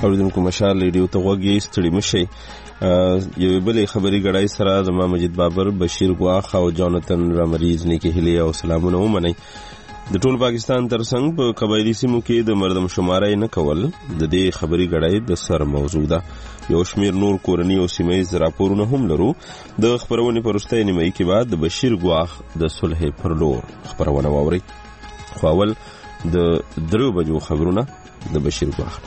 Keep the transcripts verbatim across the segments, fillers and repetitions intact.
اوریدونکو مشال ریډیو ته غوږی ستړي مشي. یو بلې خبري غړای سره زما مجید بابر، بشیر ګواخ او جانتن رامریز نیکه هلي او سلامونه ومني. د ټول پاکستان ترڅنګ په قبایلی سیمو کې د مردم شمارای نه کول د دې خبري غړای د سر موضوع ده. یو شمیر نور کورنی او سیمایي راپورونه هم لرو. د خبرونه پرسته نیمه کې بعد د بشیر ګواخ د صلح پر لور خبرونه واوري. خو اول د درو بجو خبرونه د بشیر ګواخ.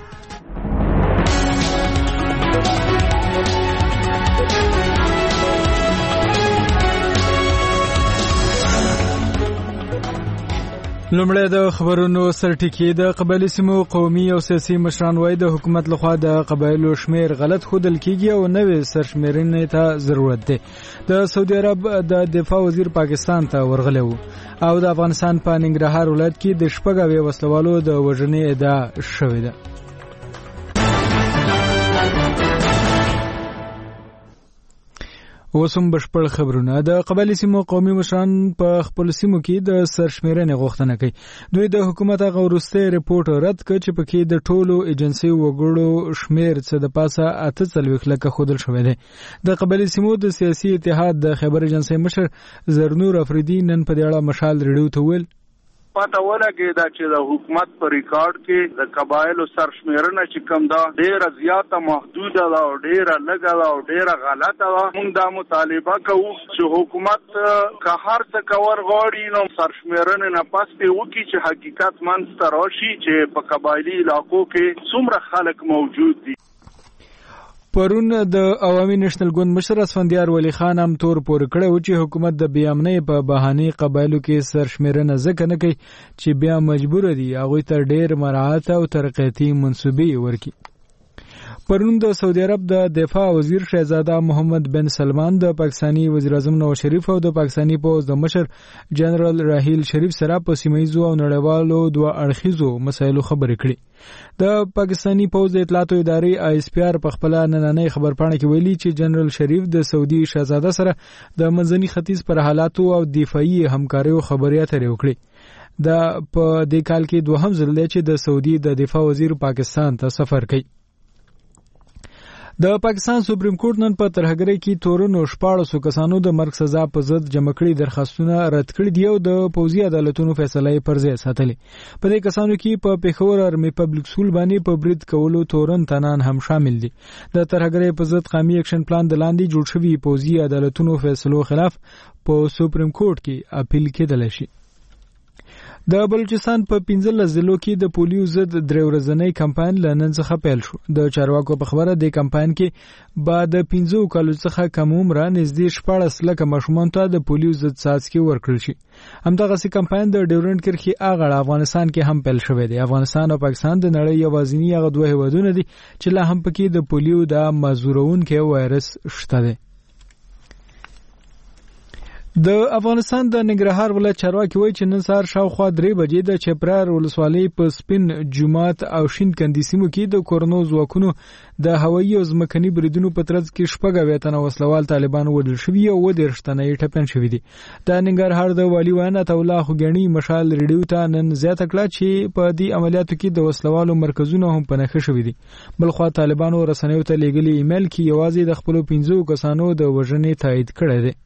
لومړی د خبرونو سرټکی. د قبایلی سیمو قومي او سیاسي مشران وایي د حکومت لخوا د قبایلو شمیر غلط ښودل کیږي او نوې سرشمیرنې ته ضرورت دی. د سعودي عرب د دفاع وزیر پاکستان ته ورغلی و او د افغانستان په ننګرهار ولایت کې د شپږ اویا وسلوالو د وژنې ادعا شوې ده. اوس هم بشپړ خبرونه. د قبایلی سیمو قومي مشران په خپل سیمو کې د سرشمیرنې غوښتنه کوي. دوی د حکومت هغه وروستی رپورټ رد کړ چې پکې د ټولو ایجنسي وګړو شمیر څه د پاسه اته څلوېښت لکه ښودل شوی دی. د قبایلی سیمو د سیاسي اتحاد د خیبر ایجنسۍ مشر زرنور افریدي نن په دې اړه مشال ریډیو ته ویل پته ولګېده چې د حکومت په ریکارډ کې د قبایلو سرشمیرنه چې کوم ده ډېره زیاته محدوده ده او ډېره لږه ده او ډېره غلطه ده. موږ دا مطالبه کوو چې حکومت که هر څه کول غواړي نو سرشمیرنې نه پس پې وکړي چې حقیقت منځته راشي چې په قبایلي علاقو کې څومره خلک موجود دي. پرون د عوامي نېشنل ګوند مشر اسفندیار ولی خان هم تور پورې کړی و چې حکومت د بې امنۍ په بهانې قبایلو کې سرشمیرنه ځکه نه کوي چې بیا مجبور دي هغوی ته ډېر مراعات او ترقیتي منصوبې ورکړي. پرون د سعودي عرب د دفاع وزیر شهزاده محمد بن سلمان د پاکستانی وزیر اعظم نواز شریف او د پاکستانی پوځ د مشر جنرال راحیل شریف سره په سیمه‌ییزو او نړیوالو دوه اړخیزو مسایلو خبرې کړې. د پاکستانی پوځ د اطلاعاتو ادارې آی اس پی آر په خپل نننۍ خبرپاڼه کې ویلي چې جنرال شریف د سعودي شهزاده سره د منځني ختیځ پر حالاتو او دفاعي همکاریو خبرې اترې وکړې. دا په دې کال کې دوهم ځل دی چې د سعودي د دفاع وزیر پاکستان ته سفر کوي. د پاکستان سپریم کورټ نن په ترهګرۍ کې تورنو شپاړسو کسانو د مرګ سزا په ضد جمع کړي درخواستونه رد کړي دي او د پوځي عدالتونو فیصله یې پر ځای ساتلې. په دې کسانو کې په پېښور ارمي پبلک سکول باندې په برید کولو تورن تنان هم شامل دي. د ترهګرۍ په ضد قومي اکشن پلان د لاندې جوړ شوي پوځي عدالتونو فیصلو خلاف په سپریم کورټ کې اپیل کېدلی شي. د بلوچستان په پنځلس ضلعو کې د پولیو ضد درې ورځنی کمپاین له نن څخه پیل شو. د چارواکو په خبره د کمپاین کې به د پنځو کالو څخه کم عمره نږدې شپاړس لکه ماشومانو ته د پولیو ضد څاڅکي ورکړل شي. همدغسې کمپاین د ډیورنډ کرښې اغاړه افغانستان کې هم پیل شوی دی. افغانستان او پاکستان د نړۍ یوازیني هغه دوه هیوادونه دي چې لا هم پکې د پولیو د مازورونکي وایرس شته دی. د افغانستان د ننګرهار ولایت چارواکي وایي چې نن سهار شاوخوا درې بجې د چپرهار ولسوالۍ په سپین جومات او شین کندي سیمو کې د کورنو ځواکونو د هوایي او ځمکني بریدونو په ترڅ کې شپږ اویا تنه وسلوال طالبان وژل شوي او اووه دېرش تنه یې ټپیان شوي دي. د ننګرهار د والي ویاند عطاالله خوګیاڼي مشال ریډیو ته نن زیاته کړه چې په دې عملیاتو کې د وسلوالو مرکزونه هم په نښه شوي دي. بلخوا طالبانو رسنیو ته لیږلي ایمیل کې یوازې د خپلو پنځو کسانو د وژنې تایید کړی دی.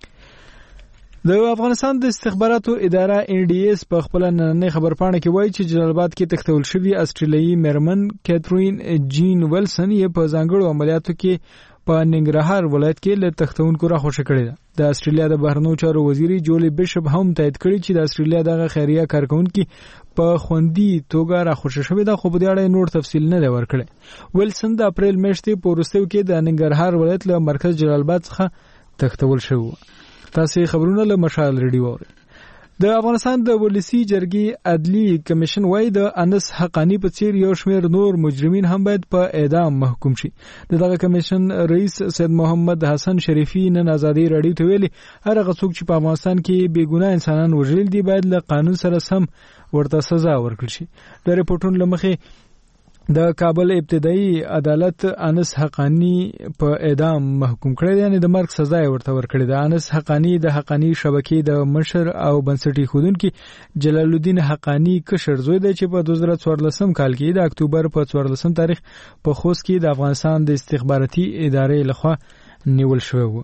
د افغانستان د استخباراتو اداره ان ډي اس په خپل نننۍ خبرپاڼه کې وایي چې جلال آباد کې تښتول شوی استرالیایي میرمن کیترین جین ویلسن یې په ځانګړو عملیاتو کې په ننګرهار ولایت کې له تښتونکو راخوشي کړې ده. د استرالیا د بهرنیو چارو وزیر جولي بیشپ هم تایید کړی چې د استرالیا دغه خیریه کارکونکي په خوندي توګه راخوشي شوې ده، خو په دې اړه نور تفصیل نه دی ورکړی. ویلسن د اپریل میاشتې په وروستیو کې د ننګرهار ولایت له مرکز جلال آباد څخه تښتول شوی. تاسو خبرونه له مشال ریډیو اورئ. د افغانستان د ولسی جرګې عدلی کمیشن وایي د انس حقانی په څیر یو شمېر نور مجرمین هم باید په اعدام محکوم شي. دغه کمیشن رئیس سید محمد حسن شریفی نن ازادي راډیو ته ویلي هر هغه څوک چې په افغانستان کې بې ګناه انسانان وژل دي باید له قانون سره سم ورته سزا ورکړل شي. د ریپورتونو له مخې د کابل ابتدایي عدالت انس حقانی په اعدام محکوم کړی، یعنی د مرګ سزا ورته ورکړې ده. انس حقانی د حقانی شبکې د مشر او بنسټي خودونکو جلال الدین حقانی کشر زوی دی چې په دوه زره څوارلسم کال کې د اکتوبر په څوارلسم تاریخ په خوست کې د افغانستان د استخباراتي ادارې لخوا نیول شوی و.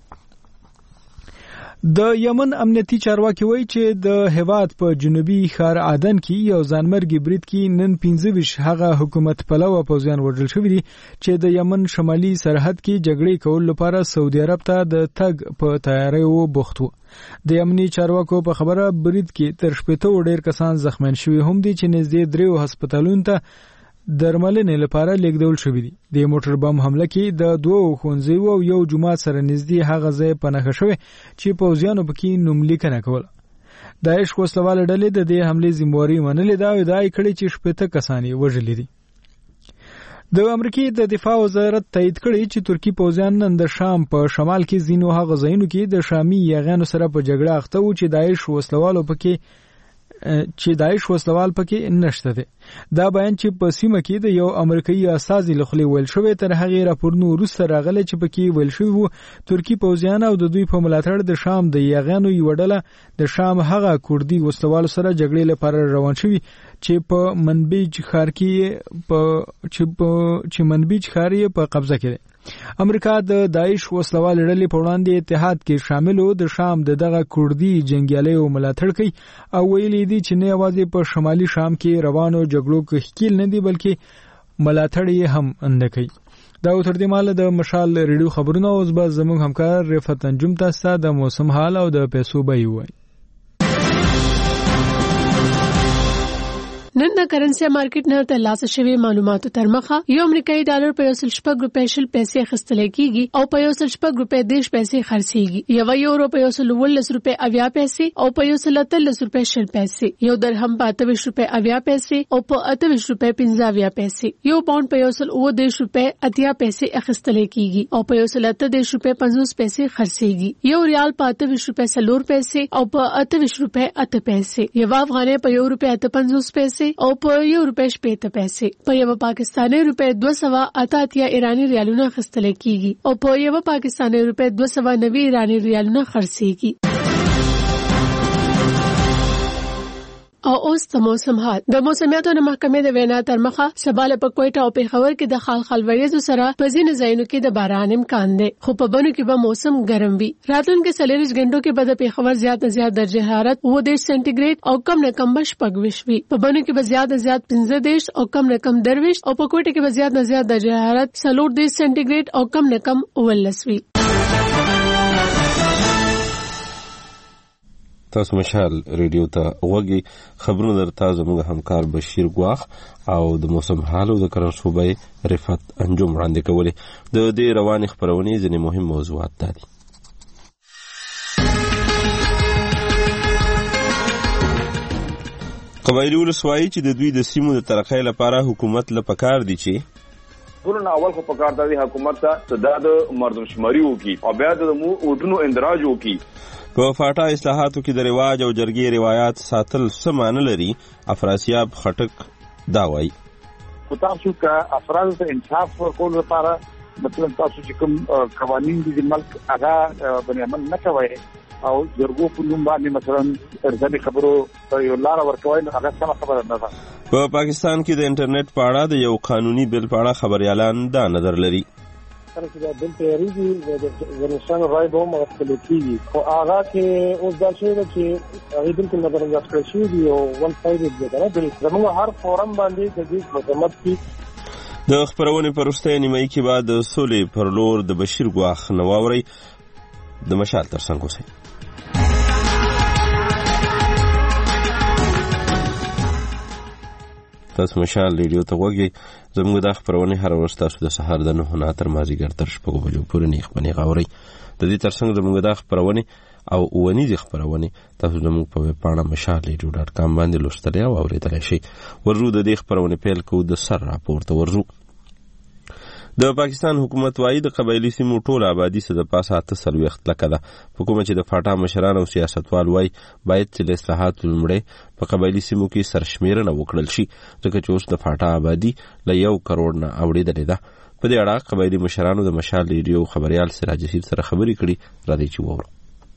د یمن امنیتي چارواکي وایي چې د هیواد په جنوبي ښار عدن کې یو ځانمرګي برید کې نن پنځه ویشت هغه حکومت پلوه پوځیان وژل شوي دي چې د یمن شمالي سرحد کې جګړې کول لپاره سعودي عرب ته د تګ په تیاری و بوخت وو. د یمني چارواکو په خبره برید کې تر شپېته ډېر کسان زخمیان شوي هم دي چې نږدې دریو هسپتالونو ته درملنې لپاره لیږدول شوي دي. د موټر بم حمله کې د دوو ښوونځیو او یو جومات سره نږدې هغه ځای په نښه شوی چې پوځیانو پکې نوملیکنه کوله. داعش وسلواله ډلې د دې حملې ذمہواري منلې ده او ادعا کړې چې شپېته کسان یې وژلي دي. د امریکای د دفاع وزارت تایید کړی چې ترکی پوځیان نن د شام په شمال کې ځینو هغه ځایونو کې د شامي یاغانو سره په جګړه اخته وو چې داعش وسلوالو پکې چې داعش وسلوال پکې نشته دي. دا بیان چې په سیمه کې د یو امریکایي استازي لخوا ویل شوی تر هغه راپورنو وروسته راغلی چې پکې ویل شوی وو ترکی پوځیان او د دوی په ملاتړ د شام د یاغانو یو ډله د شام هغه کوردي وسلوال سره جګړې لپاره روان شوی چې په منبیج ښار کې په چې په چې منبیج ښار یې په قبضه کړي. امریکا د داعش وسلوال ډلې په وړاندې اتحاد کې شامل و د شام د دغه کوردي جنگیالیو ملاتړ کوي او ویلي دي چې نه یوازې په شمالي شام کې روانو جګړو کې ښکیل نه دي بلکې ملاتړ یې هم نه کوي. دا تر دې مال د مشال ریډیو خبرونه اوس به زموږ همکار رفعت انجم تاسو د موسم حال او د پیسو بیه وایي. نن د کرنسي مارکیټ نه ترلاسه شوی معلوماتو تر مخه یو امریکایي ډالر په یو سل شپږ روپۍ شل پیسې اخیستل کېږي او په یو سل شپږ روپۍ دېرش پیسې خرڅېږي. یو یورو په یو سل اوولس روپۍ اویا پیسې او په یو سل اتلس روپۍ شل پیسې. یو درهم په اته ویشت روپۍ اویا پیسې او په اته ویشت روپۍ پنځه اویا پیسې. یو پاونډ په یو سل اووه دېرش روپۍ اتیا پیسې اخیستل کېږي او په یو سل اته دېرش روپۍ پنځوس پیسې خرڅېږي. یو ریال په اته ویشت روپۍ څلور پیسې او په اته ویشت روپۍ اته پیسې. یو افغانۍ په یو روپۍ اته پنځوس پیسې او په یو روپۍ شپېته پیسې. په یو پاکستاني روپۍ دوه سوه اته اتیا ایراني ریالونه اخیستل کېږي او په یو پاکستاني روپۍ دوه سوه نوي ایراني ریالونه خرڅېږي. او اوس د موسم حال. د موسمیاتو د محکمې د وینا تر مخه سباله په کوټه او پیښور کې د خال خال وریځو سره په ځینو ځایونو کې د باران امکان دی، خو په بنو کې به موسم ګرم وي. راتلونکي څلوېښت غنټو کې به د پیښور زیات نه زیات درجه حرارت اووه دېرش سانتي ګریډ او کم نه کم به شپږ ویشت وي. په بنو کې به زیات نه زیات پنځه دېرش او کم نه کم درویشت او په کوټه کې به زیات نه زیات درجه حرارت څلور دېرش سانتي ګریډ او کم نه کم اوولس وي. تاسو مشال ریډیو ته وګورئ. خبرونه درته زموږ همکار بشیر ګواخ او د موسم حال او د کرنسو بیه رفعت انجم وړاندې کولې. د دې روانې خبرونې ځینې مهم موضوعات دي. قبایلی ولسوایي چې د دوی د سیمو د ترقۍ لپاره حکومت له پکار دي چې ټولنه اول خو پکار دی حکومت ته د مردم شماري وکي او بیا د وډونو اندراج وکي. په فاټا اصلاحاتو کې د رواج او جرګې روایت ساتل څه معنی لري؟ افراسیاب خټک دا وایي. خو تاسو که افراد ته انصاف ورکول لپاره مثلا تاسو چې کوم قوانین دي د ملک هغه باندې عمل نه کوئ او جرګو په نوم باندې مثلا ارزاني خبرو یو لاره ورکوئ نو هغه سمه خبره نه ده. په پاکستان کې د انټرنیټ په اړه د یو قانوني بل په اړه خبريالان دا نظر لري. سره چې دا بل تیاریږي د افغانستان رای به هم غوښتل کېږي خو هغه کې اوس دا شی ده چې هغې بالکل نظرانداز کړی شوي دي او ون سایډډ دی که نه زموږ هر فورم باندې د دې مذمت کي. د خپرونې په وروستۍ نیمایي کې به د سولې پر لور د بشیر ګواخ نه واورئ. د مشال تر څنګ اوسئ. تاسو مشال ریډیو ته وګورئ. زموږ د خبرونې هر ورځ تاسو د سهار د نهه نه تر مازدیګر تر شپږو بجو پورې نیخ باندې غاورئ. د دې ترڅنګ زموږ د خبرونې او اونیزې خبرونې تاسو زموږ په ویب پاڼه مشال ریډیو ډاټ کام باندې لوستلی او اورېدلی شئ. ورځو د دې خبرونې پیل کوو د سر راپورته ورځو. د پاکستان حکومت وايي د قبایلی سیمو ټول آبادی څخه د پاسه اته څلوېښت لکه ده. په کومه چې د فاټا مشران او سیاستوال وايي باید چې د اصلاحاتو لومړی په قبایلی سیمو کې سرشمیرنه وکړل شي ځکه چې اوس د فاټا آبادی له یو کروڑ نه اوړېدلې ده. په دې اړه قبایلی مشرانو د مشال ریډیو خبريال سراج حسین سره خبرې کړي. راځي چې وورو.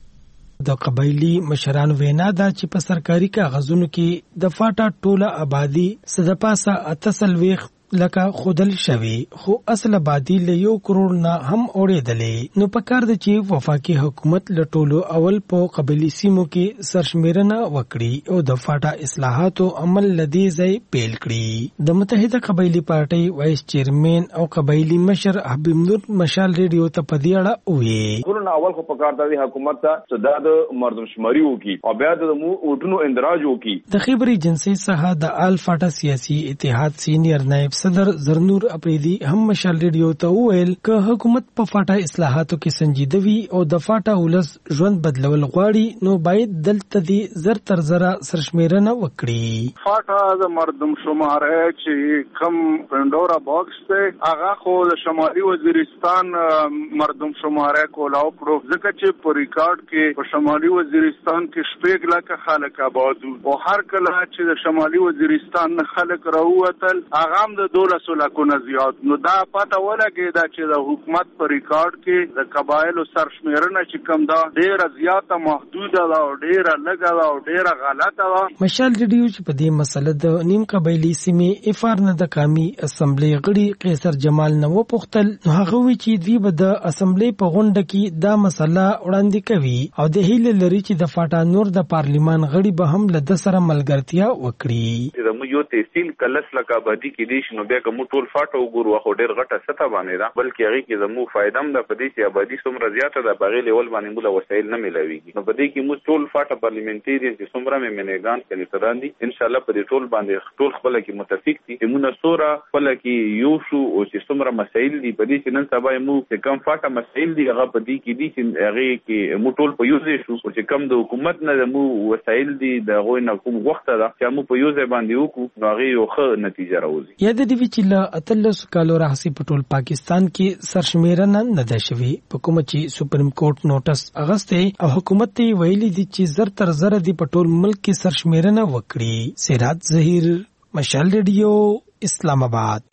د قبایلی مشرانو وینا دا چې په سرکاري کاغذونو کې د فاټا ټوله آبادی څخه د پاسه اته څلوېښت لکه خودل شوی خو اصل آبادی له یو کروڑ نه هم اوړېدلې. نو په کار د چې وفاقي حکومت له ټولو اول په قبایلی سیمو کې سرشمیرنه وکړي او د فاټا اصلاحاتو عمل لدی ځای پیل کړي. د متحده قبایلی پارټي وایس چیرمن او قبایلی مشر حبیب نور مشال ریډیو ته په دې اړه وویل. ټول اول خو په کار د حکومت ته صدا د مردمشماري وکي او بیا د ووټونو اندراج وکي. د خبري جنسي څخه د آل فاټا سیاسي اتحاد سینیئر نائب صدر زرنور اپریدي هم مشال ریډیو ته وویل که حکومت په فاټا اصلاحاتو کې سنجیده وي او د فاټا ولس ژوند بدلول غواړي نو باید دلته دي زر تر زره سرشمیرنه وکړي. فاټا د مردم شماره چې کم پندورا باکس ته هغه خو د شمالي وزیرستان مردم شماره کولاو پرو ځکه چې په ریکارډ کې په شمالي وزیرستان کې شپږ لکه خلک آباد او هر کله چې د شمالي وزیرستان نه خلک راووتل هغه هم د دولس لکونه زیات. نو دا پته ولګېده چې د حکومت په ریکارډ کې د قبایلو سرشمیرنه چې کم ده ډېره زیاته محدوده ده او ډېره لږه ده او ډېره غلطه ده. مشال ریډیو چې په دې مسله د نیم قبایلي سیمې افار نه د قامي اسمبلی غړي قیصر جمال نه وپوښتل نو هغه وی چې دوی به د اسمبلی په غونډه کې دا مسله وړاندې کوي او د هیله لري چې د فاټا نور د پارلیمان غړي به هم له د سره ملګرتیا وکړي. زموږ یو تحصیل کلس لکه آبادی کې دي نو بیا کوم ټول فاټو وګورو خو ډېر غټه سطح باندې ده بلکې هغه کې زموږ فائدہ هم ده په دې چې آبادی څومره زیاته ده په غیر لیول باندې موږ وسایل نه ملويږي. نو په دې کې موږ ټول فاټا پارلیمنټریان چې څومره مې منېګان کنيټران دي ان شاء الله په دې ټول باندې ټول خپل کې متفق دي چې موږ سورا خپل کې یو شو او چې څومره مسایل دي په دې چې نن سبا موږ چې کم فاټا مسایل دي هغه په دې کې دي چې هغه کې موږ ټول په یو ځای شو او چې کم د حکومت نه موږ وسایل دي د غوي نه کوم وخت ده چې موږ په یو ځای باندې وکړو نو هغه یو ښه نتیجه راوځي. یا د دې چې له اتلس کالو راهسي په ټول پاکستان کې سرشمیرنه نه ده شوې په کوم چې سپریم کورټ نوټس اغسته او حکومت ته ویلي دي چې زر تر زر دي په ټول ملک کې سرشمیرنه وکړي. سراج ظهیر مشال ریډیو اسلام آباد.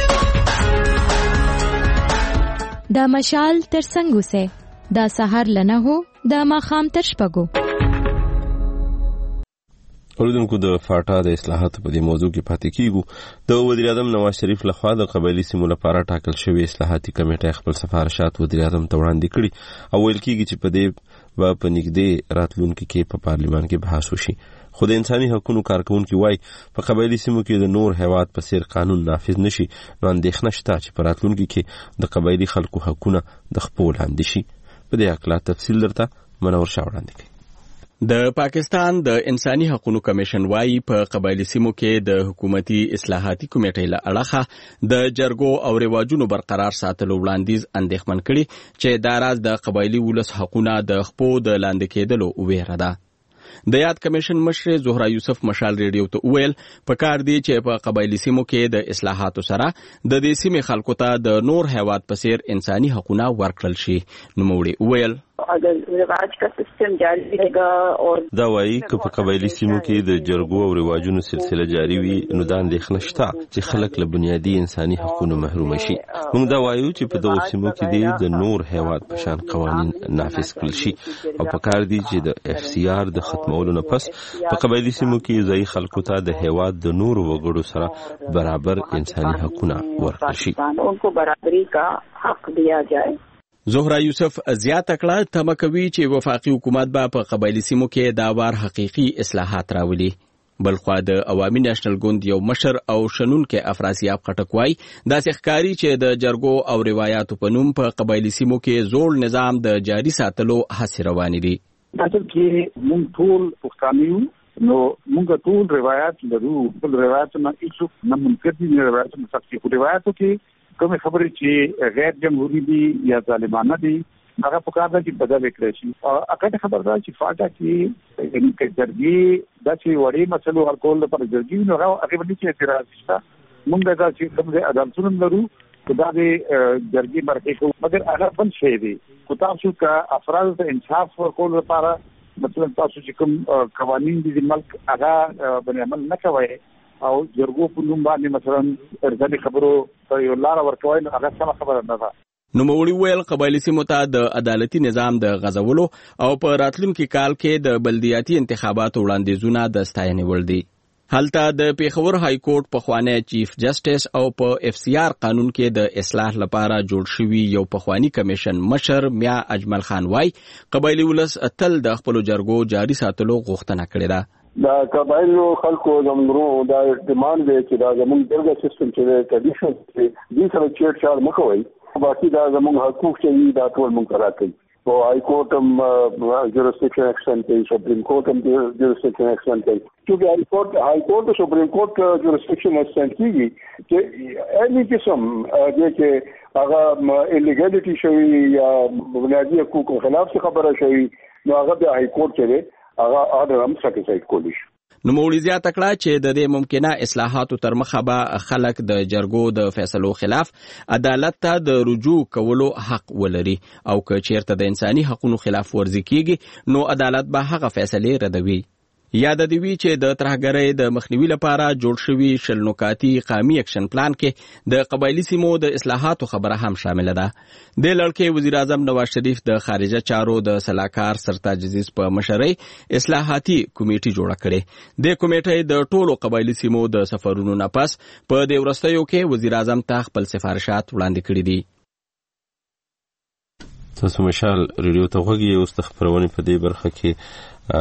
دا مشال تر څنګه سه دا سحر لنه هو دا ماخام تر شپګو. اوریدونکو د فاټا د اصلاحاتو په دې موضوع کې پاتې کیږو. د وزیر اعظم نواز شریف لخوا د قبایلی سیمو لپاره ټاکل شوی اصلاحاتي کمیټه خپل سفارشات وزیر اعظم ته وړاندې کړي او ویل کیږي چې په دې به په نږدې راتلونکي کې په پارلیمان کې بحث وشي. خو د انساني حقوقو کارکونکو وايي په قبایلی سیمو کې د نور هیواد په سیر قانون نافذ نشي نو اندېښنه شته چې په راتلونکي کې د قبایلی خلکو حقوقونه د خپل لاندې شي. په دې اړه تفصیل درته منور شاه وړاندې کوي. د پاکستان د انساني حقوقو کمیشن وايي په قبایلی سیمو کې د حکومتي اصلاحاتي کمیټې له اړخه د جرګو او رواجونو برقرار ساتلو وړاندیز اندېښمن کړي چې دا راز د قبایلی ولس حقوقونه د خپو د لاندې کېدلو ویره ده. د یاد کمیشن مشر زهرا یوسف مشال ریډیو ته ویل پکار دی چې په قبایلی سیمو کې د اصلاحاتو سره د دې سیمې خلکو ته د نور هیواد په څیر انساني حقوقونه ورکړل شي. نو موږ ویل اگر رواج کا سسٹم جاری رہے گا اور دا وایي که په قبایلی سیمو کې د جرګو او رواجونو سلسله جاری وي نو دا اندېښنه شته چې خلک له بنیادي انساني حقوقو محروم شي. موږ دا وایو چې په دغه سیمو کې د نور هیواد په شان قوانین نافذ کړل شي او پکار دي چې د اف سی آر د ختمولو نه پس په قبایلی سیمو کې ځای خلکو ته د هیواد د نور وګړو سره برابر انساني حقوقونه ورکړل شي. ان کو برابری کا حق دیا جائے. زهرا یوسف زیاته کړه تمه کوي چې وفاقي حکومت به په قبایلی سیمو کې دا وار حقيقي اصلاحات راولي. بلخوا د عوامي نېشنل ګوند یو مشر او شنونکو افراسیاب خټکوای داسې ښکاری چې د جرګو او روایتو په نوم په قبایلی سیمو کې زوړ نظام د جاری ساتلو هڅې روانې دي. اصل کې مونږ ټول پښتانیو نو مونږ ټول روایت لرو ټول روایتونه هیڅ نه ممکن دي روایتونه سختي روایتو کې کومه خبرې چې غیر جمهوریت دي یا ظالمانه دي هغه په کار ده چې بدل وکړي شي. او اګه خبردار چې فاټا کې یعنی کې درګي د چې وړي مسلو هر کول پر درګي نو هغه باندې چې اعتراض شته مونږ دا چې کوم عدالتونه لرو دا د جرګې مرکه کو مګر هغه بل شی دی کو تاسو کا افراد ته انصاف ورکول لپاره مثلا تاسو چې کوم قوانين دي د ملک هغه باندې عمل نه کوي او جرګو په نوم باندې مثلا ارزاني خبرو یو لار ورکوي هغه څه خبره نه ده. نو موړي ویل قبایلی سیمو ته د عدالتي نظام د غزولو او په راتلونکي کال کې د بلدیاتي انتخاباتو وړاندیزونه د ستاینې وړ دي. هلته د پیښور های کورټ پخوانی چیف جسټس او په اف سی آر قانون کې د اصلاح لپاره جوړ شوی یو پخوانی کمیشن مشر میا اجمل خان وای قبایلی ولس تل د خپل جرګو جاري ساتلو غوښتنه کړې ده. دا قبایلو خلکو زمونږ دا ډیماند دی چې دا زمونږ دغه سیستم چې ټریډیشن دی دې سره چیټ چاړ مخوي باقي دا زمونږ حقوق چې دا ټول مونږ راکړي. او های کورټ هم جوریسډکشن ایکسټند کوي، سپریم کورټ هم جوریسډکشن ایکسټند کوي. چې های کورټ های کورټ او سپریم کورټ جوریسډکشن ایکسټند کیږي چې الی قسم د چې هغه الیګالیټي شوی یا بنیادی حقوقو خلاف څه خبره شوی نو هغه د های کورټ چې هغه اورډر هم سټیفاید کولی شي. نو موړي زیاته کړه چې د دې ممکنه اصلاحاتو تر مخه به خلک د جرګو د فیصلو خلاف عدالت ته د رجوع کولو حق ولري او که چیرته د انساني حقوقو خلاف ورزي کیږي نو عدالت به هغه فیصله ردوي. یاد دی وی چې د ترهګرۍ د مخنیوي لپاره جوړ شوی شل نکاتي قومي اکشن پلان کې د قبایلی سیمو د اصلاحاتو خبره هم شامل ده. د لړکې وزیر اعظم نواز شریف د خارجه چارو د سلاکار سرتاج عزیز په مشرۍ اصلاحاتي کمیټه جوړه کړې. د کمیټې د ټولو قبایلی سیمو د سفرونو نه پس په د ورستیو کې وزیر اعظم ته خپل سفارشات وړاندې کړي دي. تاسو مشال ریډیو ته غوږی اوس د خبرونې په دې برخه کې